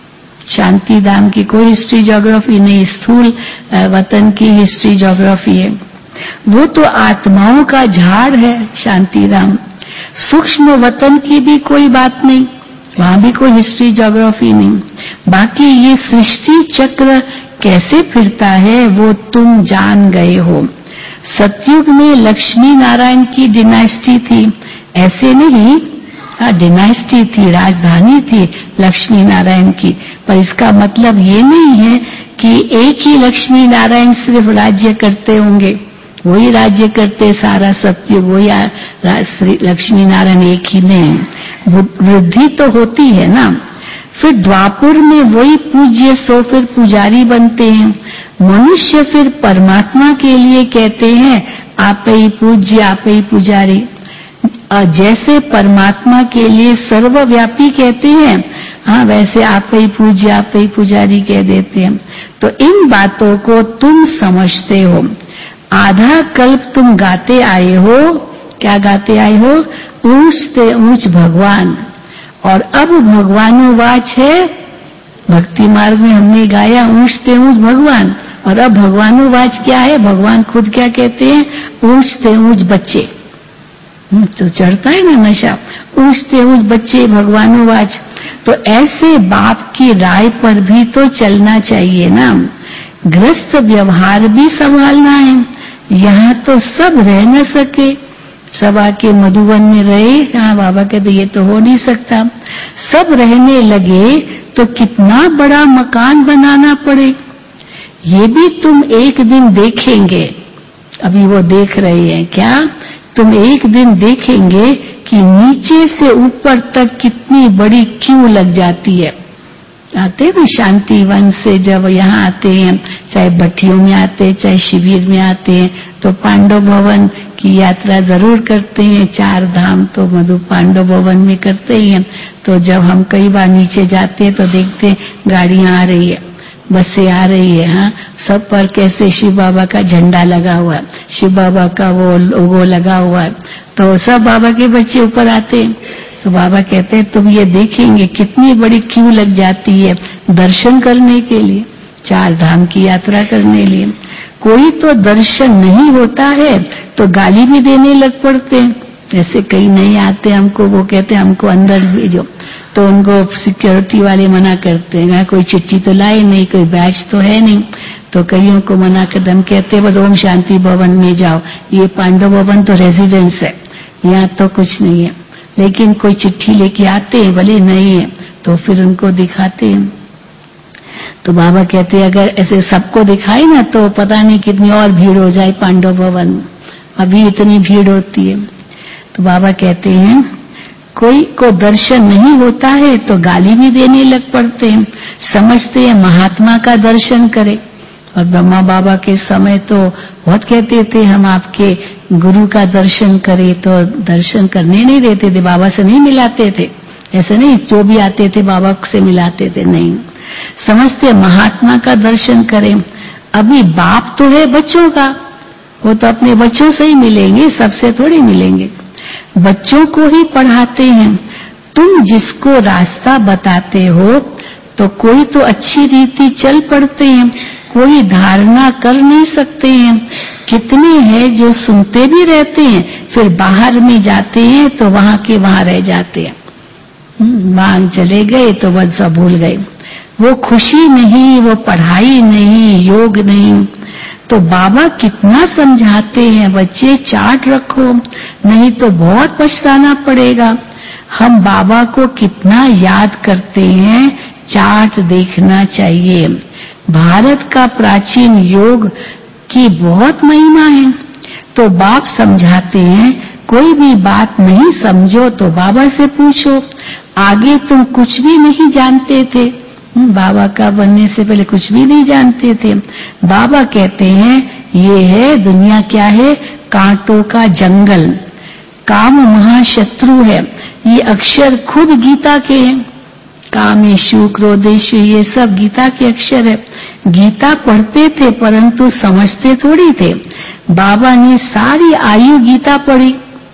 शांति धाम की कोई हिस्ट्री ज्योग्राफी नहीं, स्थूल वतन की हिस्ट्री ज्योग्राफी है। वो तो आत्माओं का झाड़ है शांति धाम। सूक्ष्म वतन की भी कोई बात नहीं, वहां भी कोई हिस्ट्री ज्योग्राफी नहीं। बाकी ये सृष्टि चक्र कैसे फिरता है वो तुम जान गए हो। सतयुग में लक्ष्मी नारायण की डिनास्टी थी, ऐसे नहीं, डिनास्टी थी, राजधानी थी लक्ष्मी नारायण की। पर इसका मतलब ये नहीं है कि एक ही लक्ष्मी नारायण सिर्फ राज्य करते होंगे, वही राज्य करते सारा सतयुग, वही लक्ष्मी नारायण एक ही नहीं, वृद्धि तो होती है ना। फिर द्वापर में वही पूज्य सो फिर पुजारी बनते हैं। मनुष्य फिर परमात्मा के लिए कहते हैं आप ही पूज्य आप ही पुजारी। जैसे परमात्मा के लिए सर्वव्यापी कहते हैं, हाँ वैसे आप ही पूज्य आप ही पुजारी कह देते हैं। तो इन बातों को तुम समझते हो। आधा कल्प तुम गाते आए हो, क्या गाते आए हो, ऊंच से ऊंच भगवान। और अब भगवानोवाच है, भक्ति मार्ग में हमने गाया ऊंच से ऊंच भगवान, और अब भगवानोवाच क्या है, भगवान खुद क्या कहते हैं, ऊंच से ऊंच बच्चे। तो चढ़ता है ना नशा, ऊंच से ऊंच बच्चे भगवानोवाच। तो ऐसे बाप की राय पर भी तो चलना चाहिए ना। गृहस्थ व्यवहार भी संभालना है, यहाँ तो सब रह न सके, सब आके मधुवन में रहे, हाँ बाबा कहते ये तो हो नहीं सकता। सब रहने लगे तो कितना बड़ा मकान बनाना पड़े, ये भी तुम एक दिन देखेंगे। अभी वो देख रहे हैं क्या, तुम एक दिन देखेंगे कि नीचे से ऊपर तक कितनी बड़ी क्यू लग जाती है। आते हैं शांति वन से जब यहाँ आते हैं, चाहे भट्टियों में आते हैं चाहे शिविर में आते हैं, तो पांडव भवन की यात्रा जरूर करते हैं। 4 धाम तो मधु पांडव भवन में करते ही हैं। तो जब हम कई बार नीचे जाते हैं तो देखते हैं गाड़ियां आ रही है, बसें आ रही है, हाँ सब पर कैसे शिव बाबा का झंडा लगा हुआ है, शिव बाबा का वो लोगो लगा हुआ है। तो सब बाबा के बच्चे ऊपर आते हैं। तो बाबा कहते हैं तुम ये देखेंगे कितनी बड़ी क्यू लग जाती है दर्शन करने के लिए, 4 धाम की यात्रा करने के लिए। कोई तो दर्शन नहीं होता है तो गाली भी देने लग पड़ते हैं। जैसे कई नहीं आते हमको, वो कहते हैं हमको अंदर भेजो, तो उनको सिक्योरिटी वाले मना करते हैं, कोई चिट्ठी तो लाए नहीं, कोई बैच तो है नहीं, तो कईयों को मना कर दम कहते हैं बस ओम शांति भवन में जाओ, ये पांडव भवन तो रेजिडेंस है, यहाँ तो कुछ नहीं है। लेकिन कोई चिट्ठी लेके आते हैं, भले नहीं है तो फिर उनको दिखाते हैं। तो बाबा कहते हैं अगर ऐसे सबको दिखाए ना तो पता नहीं कितनी और भीड़ हो जाए पांडव भवन, अभी इतनी भीड़ होती है। तो बाबा कहते हैं कोई को दर्शन नहीं होता है तो गाली भी देने लग पड़ते हैं, समझते हैं महात्मा का दर्शन करे। और ब्रह्मा बाबा के समय तो बहुत कहते थे हम आपके गुरु का दर्शन करें, तो दर्शन करने नहीं देते थे, बाबा से नहीं मिलाते थे। ऐसे नहीं जो भी आते थे बाबा से मिलाते थे, नहीं, समझते महात्मा का दर्शन करें। अभी बाप तो है बच्चों का, वो तो अपने बच्चों से ही मिलेंगे, सबसे थोड़ी मिलेंगे, बच्चों को ही पढ़ाते हैं। तुम जिसको रास्ता बताते हो तो कोई तो अच्छी रीति चल पड़ते हैं, कोई धारणा कर नहीं सकते हैं। कितने हैं जो सुनते भी रहते हैं, फिर बाहर में जाते हैं तो वहां के वहां रह जाते हैं। मांग चले गए तो बस सब भूल गए। वो खुशी नहीं, वो पढ़ाई नहीं, योग नहीं। तो बाबा कितना समझाते हैं, बच्चे चार्ट रखो, नहीं तो बहुत पछताना पड़ेगा। हम बाबा को कितना याद करते हैं, चार्ट देखना चाहिए। भारत का प्राचीन योग की बहुत महिमा है। तो बाप समझाते हैं, कोई भी बात नहीं समझो तो बाबा से पूछो। आगे तुम कुछ भी नहीं जानते थे, बाबा का बनने से पहले कुछ भी नहीं जानते थे। बाबा कहते हैं ये है दुनिया, क्या है, कांटों का जंगल, काम महाशत्रु है। ये अक्षर खुद गीता के हैं, कामेशु क्रोधेशु, ये सब गीता के अक्षर है। गीता पढ़ते थे परंतु समझते थोड़ी थे। बाबा ने सारी आयु गीता पढ़ी,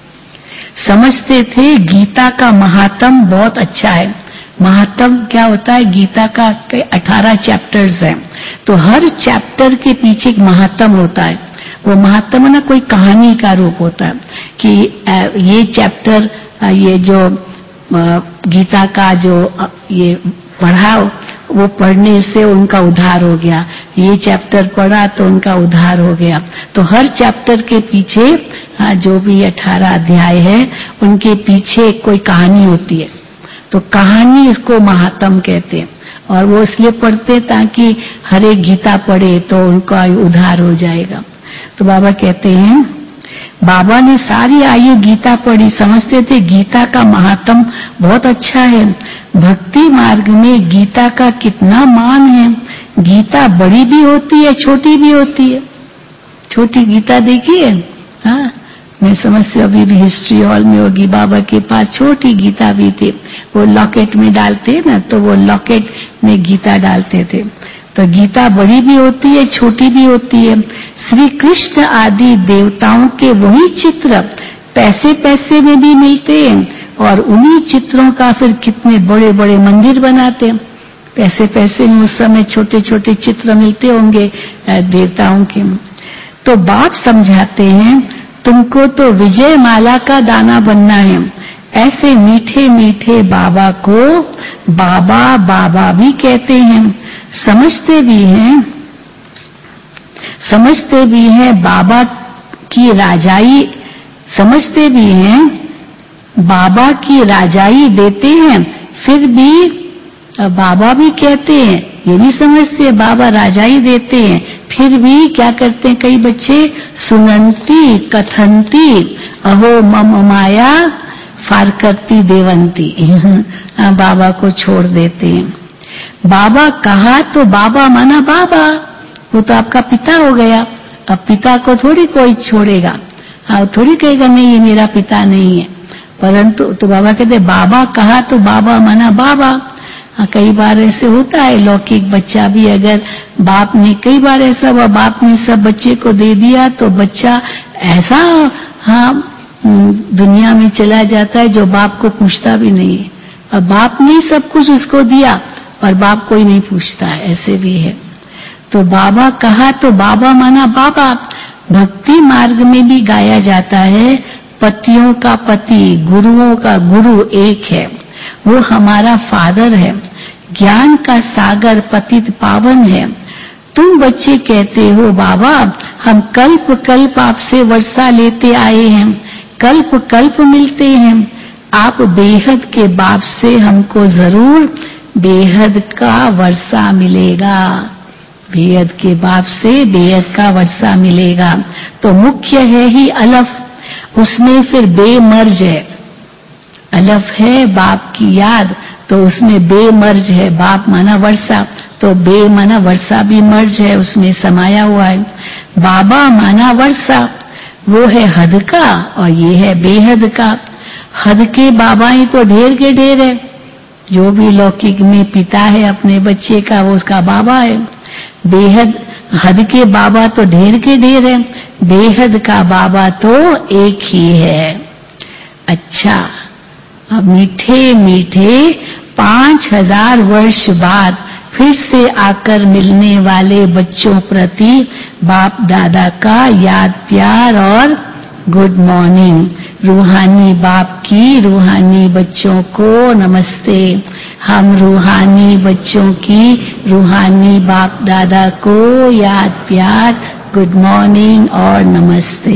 समझते थे गीता का महात्म बहुत अच्छा है। महात्म क्या होता है, गीता का 18 चैप्टर्स हैं, तो हर चैप्टर के पीछे एक महात्म होता है। वो महात्म ना कोई कहानी का रूप होता है कि ये चैप्टर, ये जो गीता का जो ये पढ़ा, वो पढ़ने से उनका उद्धार हो गया, ये चैप्टर पढ़ा तो उनका उद्धार हो गया। तो हर चैप्टर के पीछे जो भी 18 अध्याय है उनके पीछे कोई कहानी होती है, तो कहानी इसको महात्म कहते हैं। और वो इसलिए पढ़ते ताकि हर एक गीता पढ़े तो उनका उद्धार हो जाएगा। तो बाबा कहते हैं, बाबा ने सारी आयु गीता पढ़ी, समझते थे गीता का महात्म बहुत अच्छा है। भक्ति मार्ग में गीता का कितना मान है। गीता बड़ी भी होती है, छोटी भी होती है। छोटी गीता देखिए, हाँ, मैं समझती हूँ अभी भी हिस्ट्री हॉल में होगी, बाबा के पास छोटी गीता भी थी। वो लॉकेट में डालते हैं ना, तो वो लॉकेट में गीता डालते थे। तो गीता बड़ी भी होती है, छोटी भी होती है। श्री कृष्ण आदि देवताओं के वही चित्र पैसे पैसे में भी मिलते हैं, और उन्हीं चित्रों का फिर कितने बड़े बड़े मंदिर बनाते हैं। पैसे पैसे में उस समय छोटे छोटे चित्र मिलते होंगे देवताओं के। तो बाप समझाते हैं, तुमको तो विजय माला का दाना बनना है। ऐसे मीठे मीठे बाबा को बाबा बाबा भी कहते हैं, समझते भी हैं बाबा की राजाई, समझते भी हैं बाबा की राजाई देते हैं, फिर भी बाबा भी कहते हैं, ये नहीं समझते बाबा राजाई देते हैं, फिर भी क्या करते हैं कई बच्चे, सुनंती कथंती अहो मम माया फारकती देवंती बाबा को छोड़ देते हैं। बाबा कहा तो बाबा माना बाबा, वो तो आपका पिता हो गया। अब पिता को थोड़ी कोई छोड़ेगा, थोड़ी कहेगा नहीं ये मेरा पिता नहीं है, परंतु तो बाबा कहते बाबा कहा तो बाबा माना बाबा। कई बार ऐसे होता है, लौकिक बच्चा भी अगर बाप ने, कई बार ऐसा हुआ बाप ने सब बच्चे को दे दिया तो बच्चा ऐसा दुनिया में चला जाता है जो बाप को पूछता भी नहीं है। और बाप ने सब कुछ उसको दिया और बाप कोई नहीं पूछता है, ऐसे भी है। तो बाबा कहा तो बाबा माना बाबा। भक्ति मार्ग में भी गाया जाता है, पतियों का पति गुरुओं का गुरु एक है, वो हमारा फादर है। ज्ञान का सागर पतित पावन है। तुम बच्चे कहते हो बाबा हम कल्प कल्प आपसे वर्षा लेते आए हैं, कल्प कल्प मिलते हैं। आप बेहद के बाप से हमको जरूर बेहद का वर्षा मिलेगा, बेहद के बाप से बेहद का वर्षा मिलेगा। तो मुख्य है ही अलफ, उसमें फिर बेमर्ज है। अलफ है बाप की याद, तो उसमें बेमर्ज है, बाप माना वर्षा, तो बे माना वर्षा भी मर्ज है, उसमें समाया हुआ है। बाबा माना वर्षा, वो है हद का और ये है बेहद का। हद के बाबा ही तो ढेर के ढेर है, जो भी लौकिक में पिता है अपने बच्चे का वो उसका बाबा है। बेहद हद के बाबा तो ढेर के ढेर है, बेहद का बाबा तो एक ही है। अच्छा, अब मीठे मीठे 5000 वर्ष बाद फिर से आकर मिलने वाले बच्चों प्रति बाप दादा का याद प्यार और गुड मॉर्निंग। रूहानी बाप की रूहानी बच्चों को नमस्ते। हम रूहानी बच्चों की रूहानी बाप दादा को याद प्यार गुड मॉर्निंग और नमस्ते।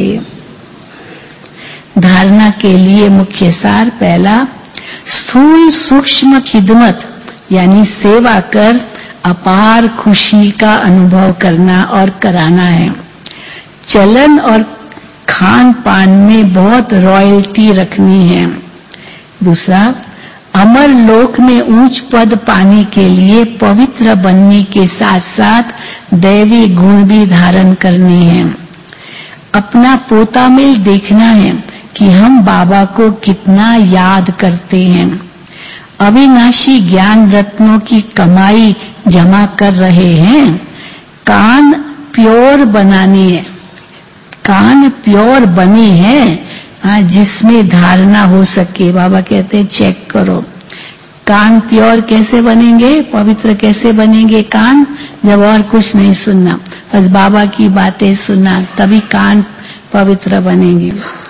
धारणा के लिए मुख्य सार पहला, स्थूल सूक्ष्म खिदमत यानी सेवा कर अपार खुशी का अनुभव करना और कराना है। चलन और खान पान में बहुत रॉयल्टी रखनी है। दूसरा, अमर लोक में ऊंच पद पाने के लिए पवित्र बनने के साथ साथ दैवी गुण भी धारण करने हैं। अपना पोता में देखना है कि हम बाबा को कितना याद करते हैं। अविनाशी ज्ञान रत्नों की कमाई जमा कर रहे हैं। कान प्योर बनाने हैं, कान प्योर बने हैं जिसमें धारणा हो सके। बाबा कहते हैं चेक करो कान प्योर कैसे बनेंगे, पवित्र कैसे बनेंगे कान, जब और कुछ नहीं सुनना, बस बाबा की बातें सुनना, तभी कान पवित्र बनेंगे।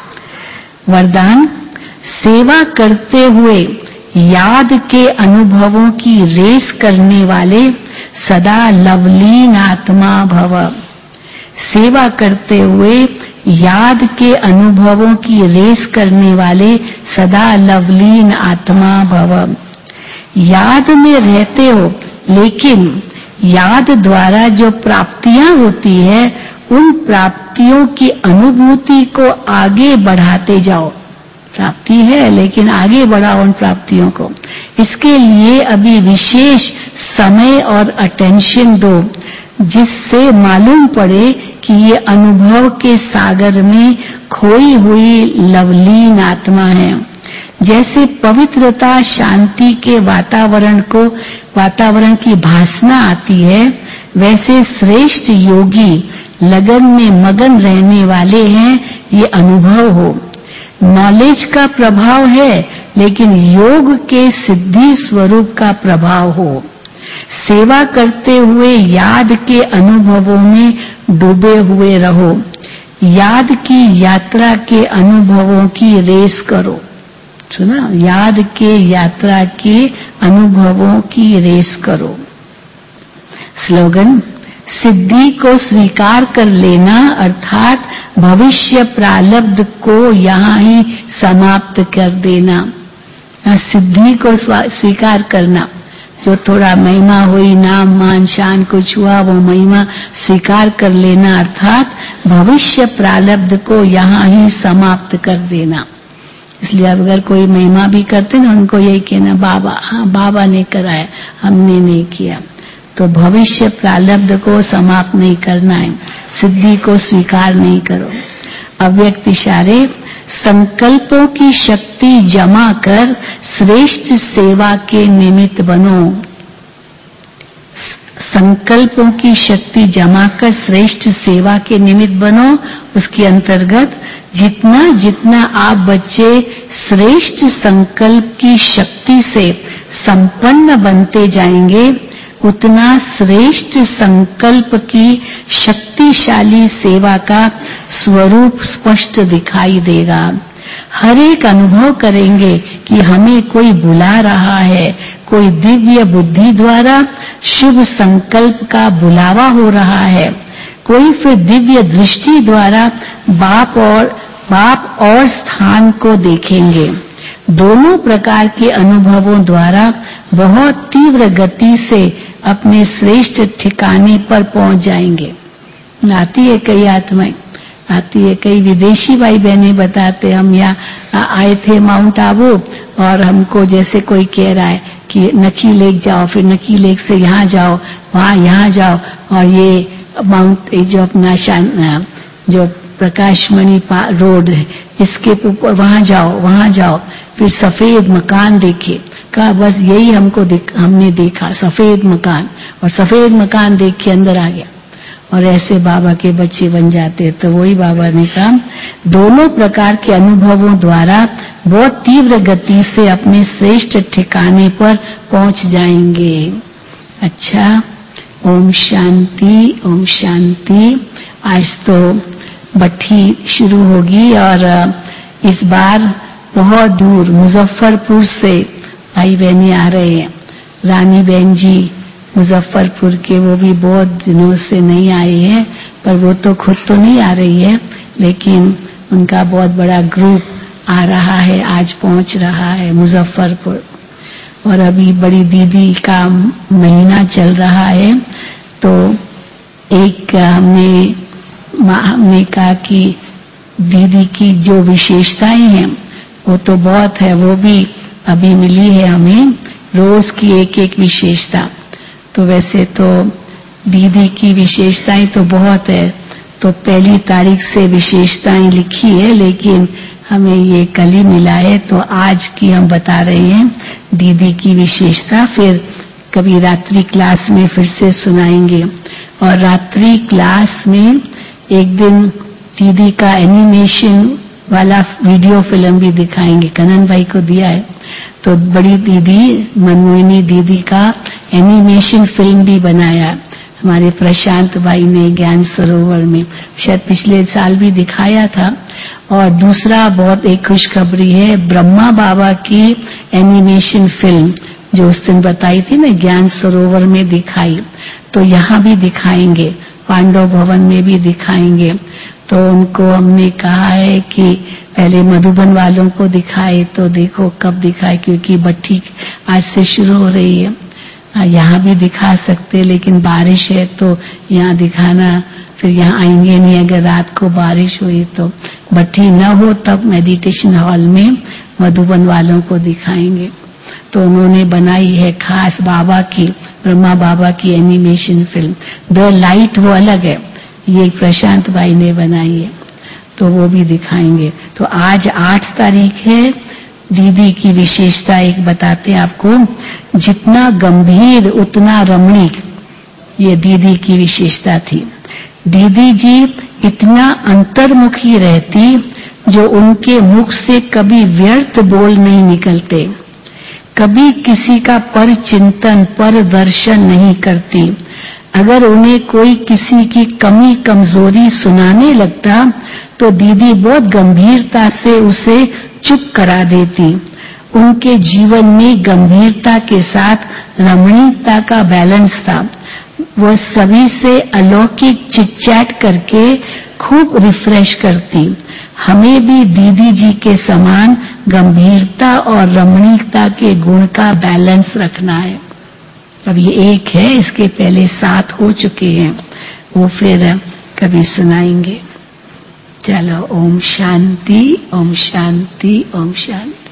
वरदान, सेवा करते हुए याद के अनुभवों की रेस करने वाले सदा लवलीन आत्मा भव। सेवा करते हुए याद के अनुभवों की रेस करने वाले सदा लवलीन आत्मा भव। याद में रहते हो, लेकिन याद द्वारा जो प्राप्तियां होती है उन प्राप्तियों की अनुभूति को आगे बढ़ाते जाओ। प्राप्ति है लेकिन आगे बढ़ाओ उन प्राप्तियों को। इसके लिए अभी विशेष समय और अटेंशन दो, जिससे मालूम पड़े कि ये अनुभव के सागर में खोई हुई लवलीन आत्मा है। जैसे पवित्रता शांति के वातावरण की भासना आती है, वैसे श्रेष्ठ योगी लगन में मगन रहने वाले हैं, ये अनुभव हो। नॉलेज का प्रभाव है, लेकिन योग के सिद्धि स्वरूप का प्रभाव हो। सेवा करते हुए याद के अनुभवों में डूबे हुए रहो। याद की यात्रा के अनुभवों की रेस करो। सुना, याद के यात्रा के अनुभवों की रेस करो। स्लोगन, सिद्धि को स्वीकार कर लेना अर्थात भविष्य प्रारब्ध को यहाँ ही समाप्त कर देना। सिद्धि को स्वीकार करना, जो थोड़ा महिमा हुई, नाम मान शान कुछ हुआ, वो महिमा स्वीकार कर लेना अर्थात भविष्य प्रारब्ध को यहाँ ही समाप्त कर देना। इसलिए अगर कोई महिमा भी करते ना, उनको यही कहना बाबा, हाँ बाबा ने कराया, हमने नहीं किया। तो भविष्य प्रारब्ध को समाप्त नहीं करना है, सिद्धि को स्वीकार नहीं करो। अव्यक्त इशारे, संकल्पों की शक्ति जमा कर श्रेष्ठ सेवा के निमित्त बनो। संकल्पों की शक्ति जमा कर श्रेष्ठ सेवा के निमित्त बनो। उसके अंतर्गत जितना जितना आप बच्चे श्रेष्ठ संकल्प की शक्ति से संपन्न बनते जाएंगे, उतना श्रेष्ठ संकल्प की शक्तिशाली सेवा का स्वरूप स्पष्ट दिखाई देगा। हर एक अनुभव करेंगे कि हमें कोई बुला रहा है, कोई दिव्य बुद्धि द्वारा शुभ संकल्प का बुलावा हो रहा है, कोई फिर दिव्य दृष्टि द्वारा बाप और स्थान को देखेंगे। दोनों प्रकार के अनुभवों द्वारा बहुत तीव्र गति से अपने श्रेष्ठ ठिकाने पर पहुंच जाएंगे। आती है कई आत्माएं, आती है कई विदेशी भाई बहने बताते, हम यहाँ आए थे माउंट आबू और हमको जैसे कोई कह रहा है कि नकी लेक जाओ, फिर नकी लेक से यहाँ जाओ, वहाँ यहाँ जाओ, और ये माउंट जो अपना जो प्रकाशमणि रोड है इसके ऊपर वहाँ जाओ, फिर सफेद मकान देखे। कहा बस यही हमने देखा, सफेद मकान, और सफेद मकान देख के अंदर आ गया। और ऐसे बाबा के बच्चे बन जाते। तो वही बाबा ने कहा दोनों प्रकार के अनुभवों द्वारा बहुत तीव्र गति से अपने श्रेष्ठ ठिकाने पर पहुंच जाएंगे। अच्छा, ओम शांति, ओम शांति। आज तो भट्ठी शुरू होगी और इस बार बहुत दूर मुजफ्फरपुर से भाई बहनी आ रहे हैं। रानी बहन जी मुजफ्फरपुर के, वो भी बहुत दिनों से नहीं आए हैं, पर वो तो खुद तो नहीं आ रही है, लेकिन उनका बहुत बड़ा ग्रुप आ रहा है, आज पहुंच रहा है मुजफ्फरपुर। और अभी बड़ी दीदी का महीना चल रहा है, तो एक हमने कहा कि दीदी की जो विशेषताएं हैं वो तो बहुत है, वो भी अभी मिली है हमें, रोज की एक एक विशेषता। तो वैसे तो दीदी की विशेषताएं तो बहुत है, तो पहली तारीख से विशेषताएं लिखी है, लेकिन हमें ये कल ही मिला है, तो आज की हम बता रहे हैं दीदी की विशेषता। फिर कभी रात्रि क्लास में फिर से सुनाएंगे। और रात्रि क्लास में एक दिन दीदी का एनिमेशन वाला वीडियो फिल्म भी दिखाएंगे, कनन भाई को दिया है। तो बड़ी दीदी मनमोहिनी दीदी का एनिमेशन फिल्म भी बनाया हमारे प्रशांत भाई ने ज्ञान सरोवर में, शायद पिछले साल भी दिखाया था। और दूसरा बहुत एक खुशखबरी है, ब्रह्मा बाबा की एनिमेशन फिल्म जो उस दिन बताई थी ना, ज्ञान सरोवर में दिखाई, तो यहाँ भी दिखाएंगे, पांडव भवन में भी दिखाएंगे। तो उनको हमने कहा है कि पहले मधुबन वालों को दिखाए, तो देखो कब दिखाए, क्योंकि भट्ठी आज से शुरू हो रही है। यहाँ भी दिखा सकते, लेकिन बारिश है तो यहाँ दिखाना, फिर यहाँ आएंगे नहीं अगर रात को बारिश हुई तो। भट्ठी न हो तब मेडिटेशन हॉल में मधुबन वालों को दिखाएंगे। तो उन्होंने बनाई है खास बाबा की, ब्रह्मा बाबा की एनिमेशन फिल्म द लाइट, वो अलग है, ये प्रशांत भाई ने बनाई है, तो वो भी दिखाएंगे। तो आज 8 तारीख है। दीदी की विशेषता एक बताते हैं आपको, जितना गंभीर उतना रमणीक, ये दीदी की विशेषता थी। दीदी जी इतना अंतर्मुखी रहती, जो उनके मुख से कभी व्यर्थ बोल नहीं निकलते, कभी किसी का पर चिंतन पर दर्शन नहीं करती। अगर उन्हें कोई किसी की कमी कमजोरी सुनाने लगता तो दीदी बहुत गंभीरता से उसे चुप करा देती। उनके जीवन में गंभीरता के साथ रमणीकता का बैलेंस था। वह सभी से अलौकिक चिटचैट करके खूब रिफ्रेश करती। हमें भी दीदी जी के समान गंभीरता और रमणीकता के गुण का बैलेंस रखना है। अब ये एक है, इसके पहले 7 हो चुके हैं, वो फिर कभी सुनाएंगे। चलो, ओम शांति, ओम शांति, ओम शांति।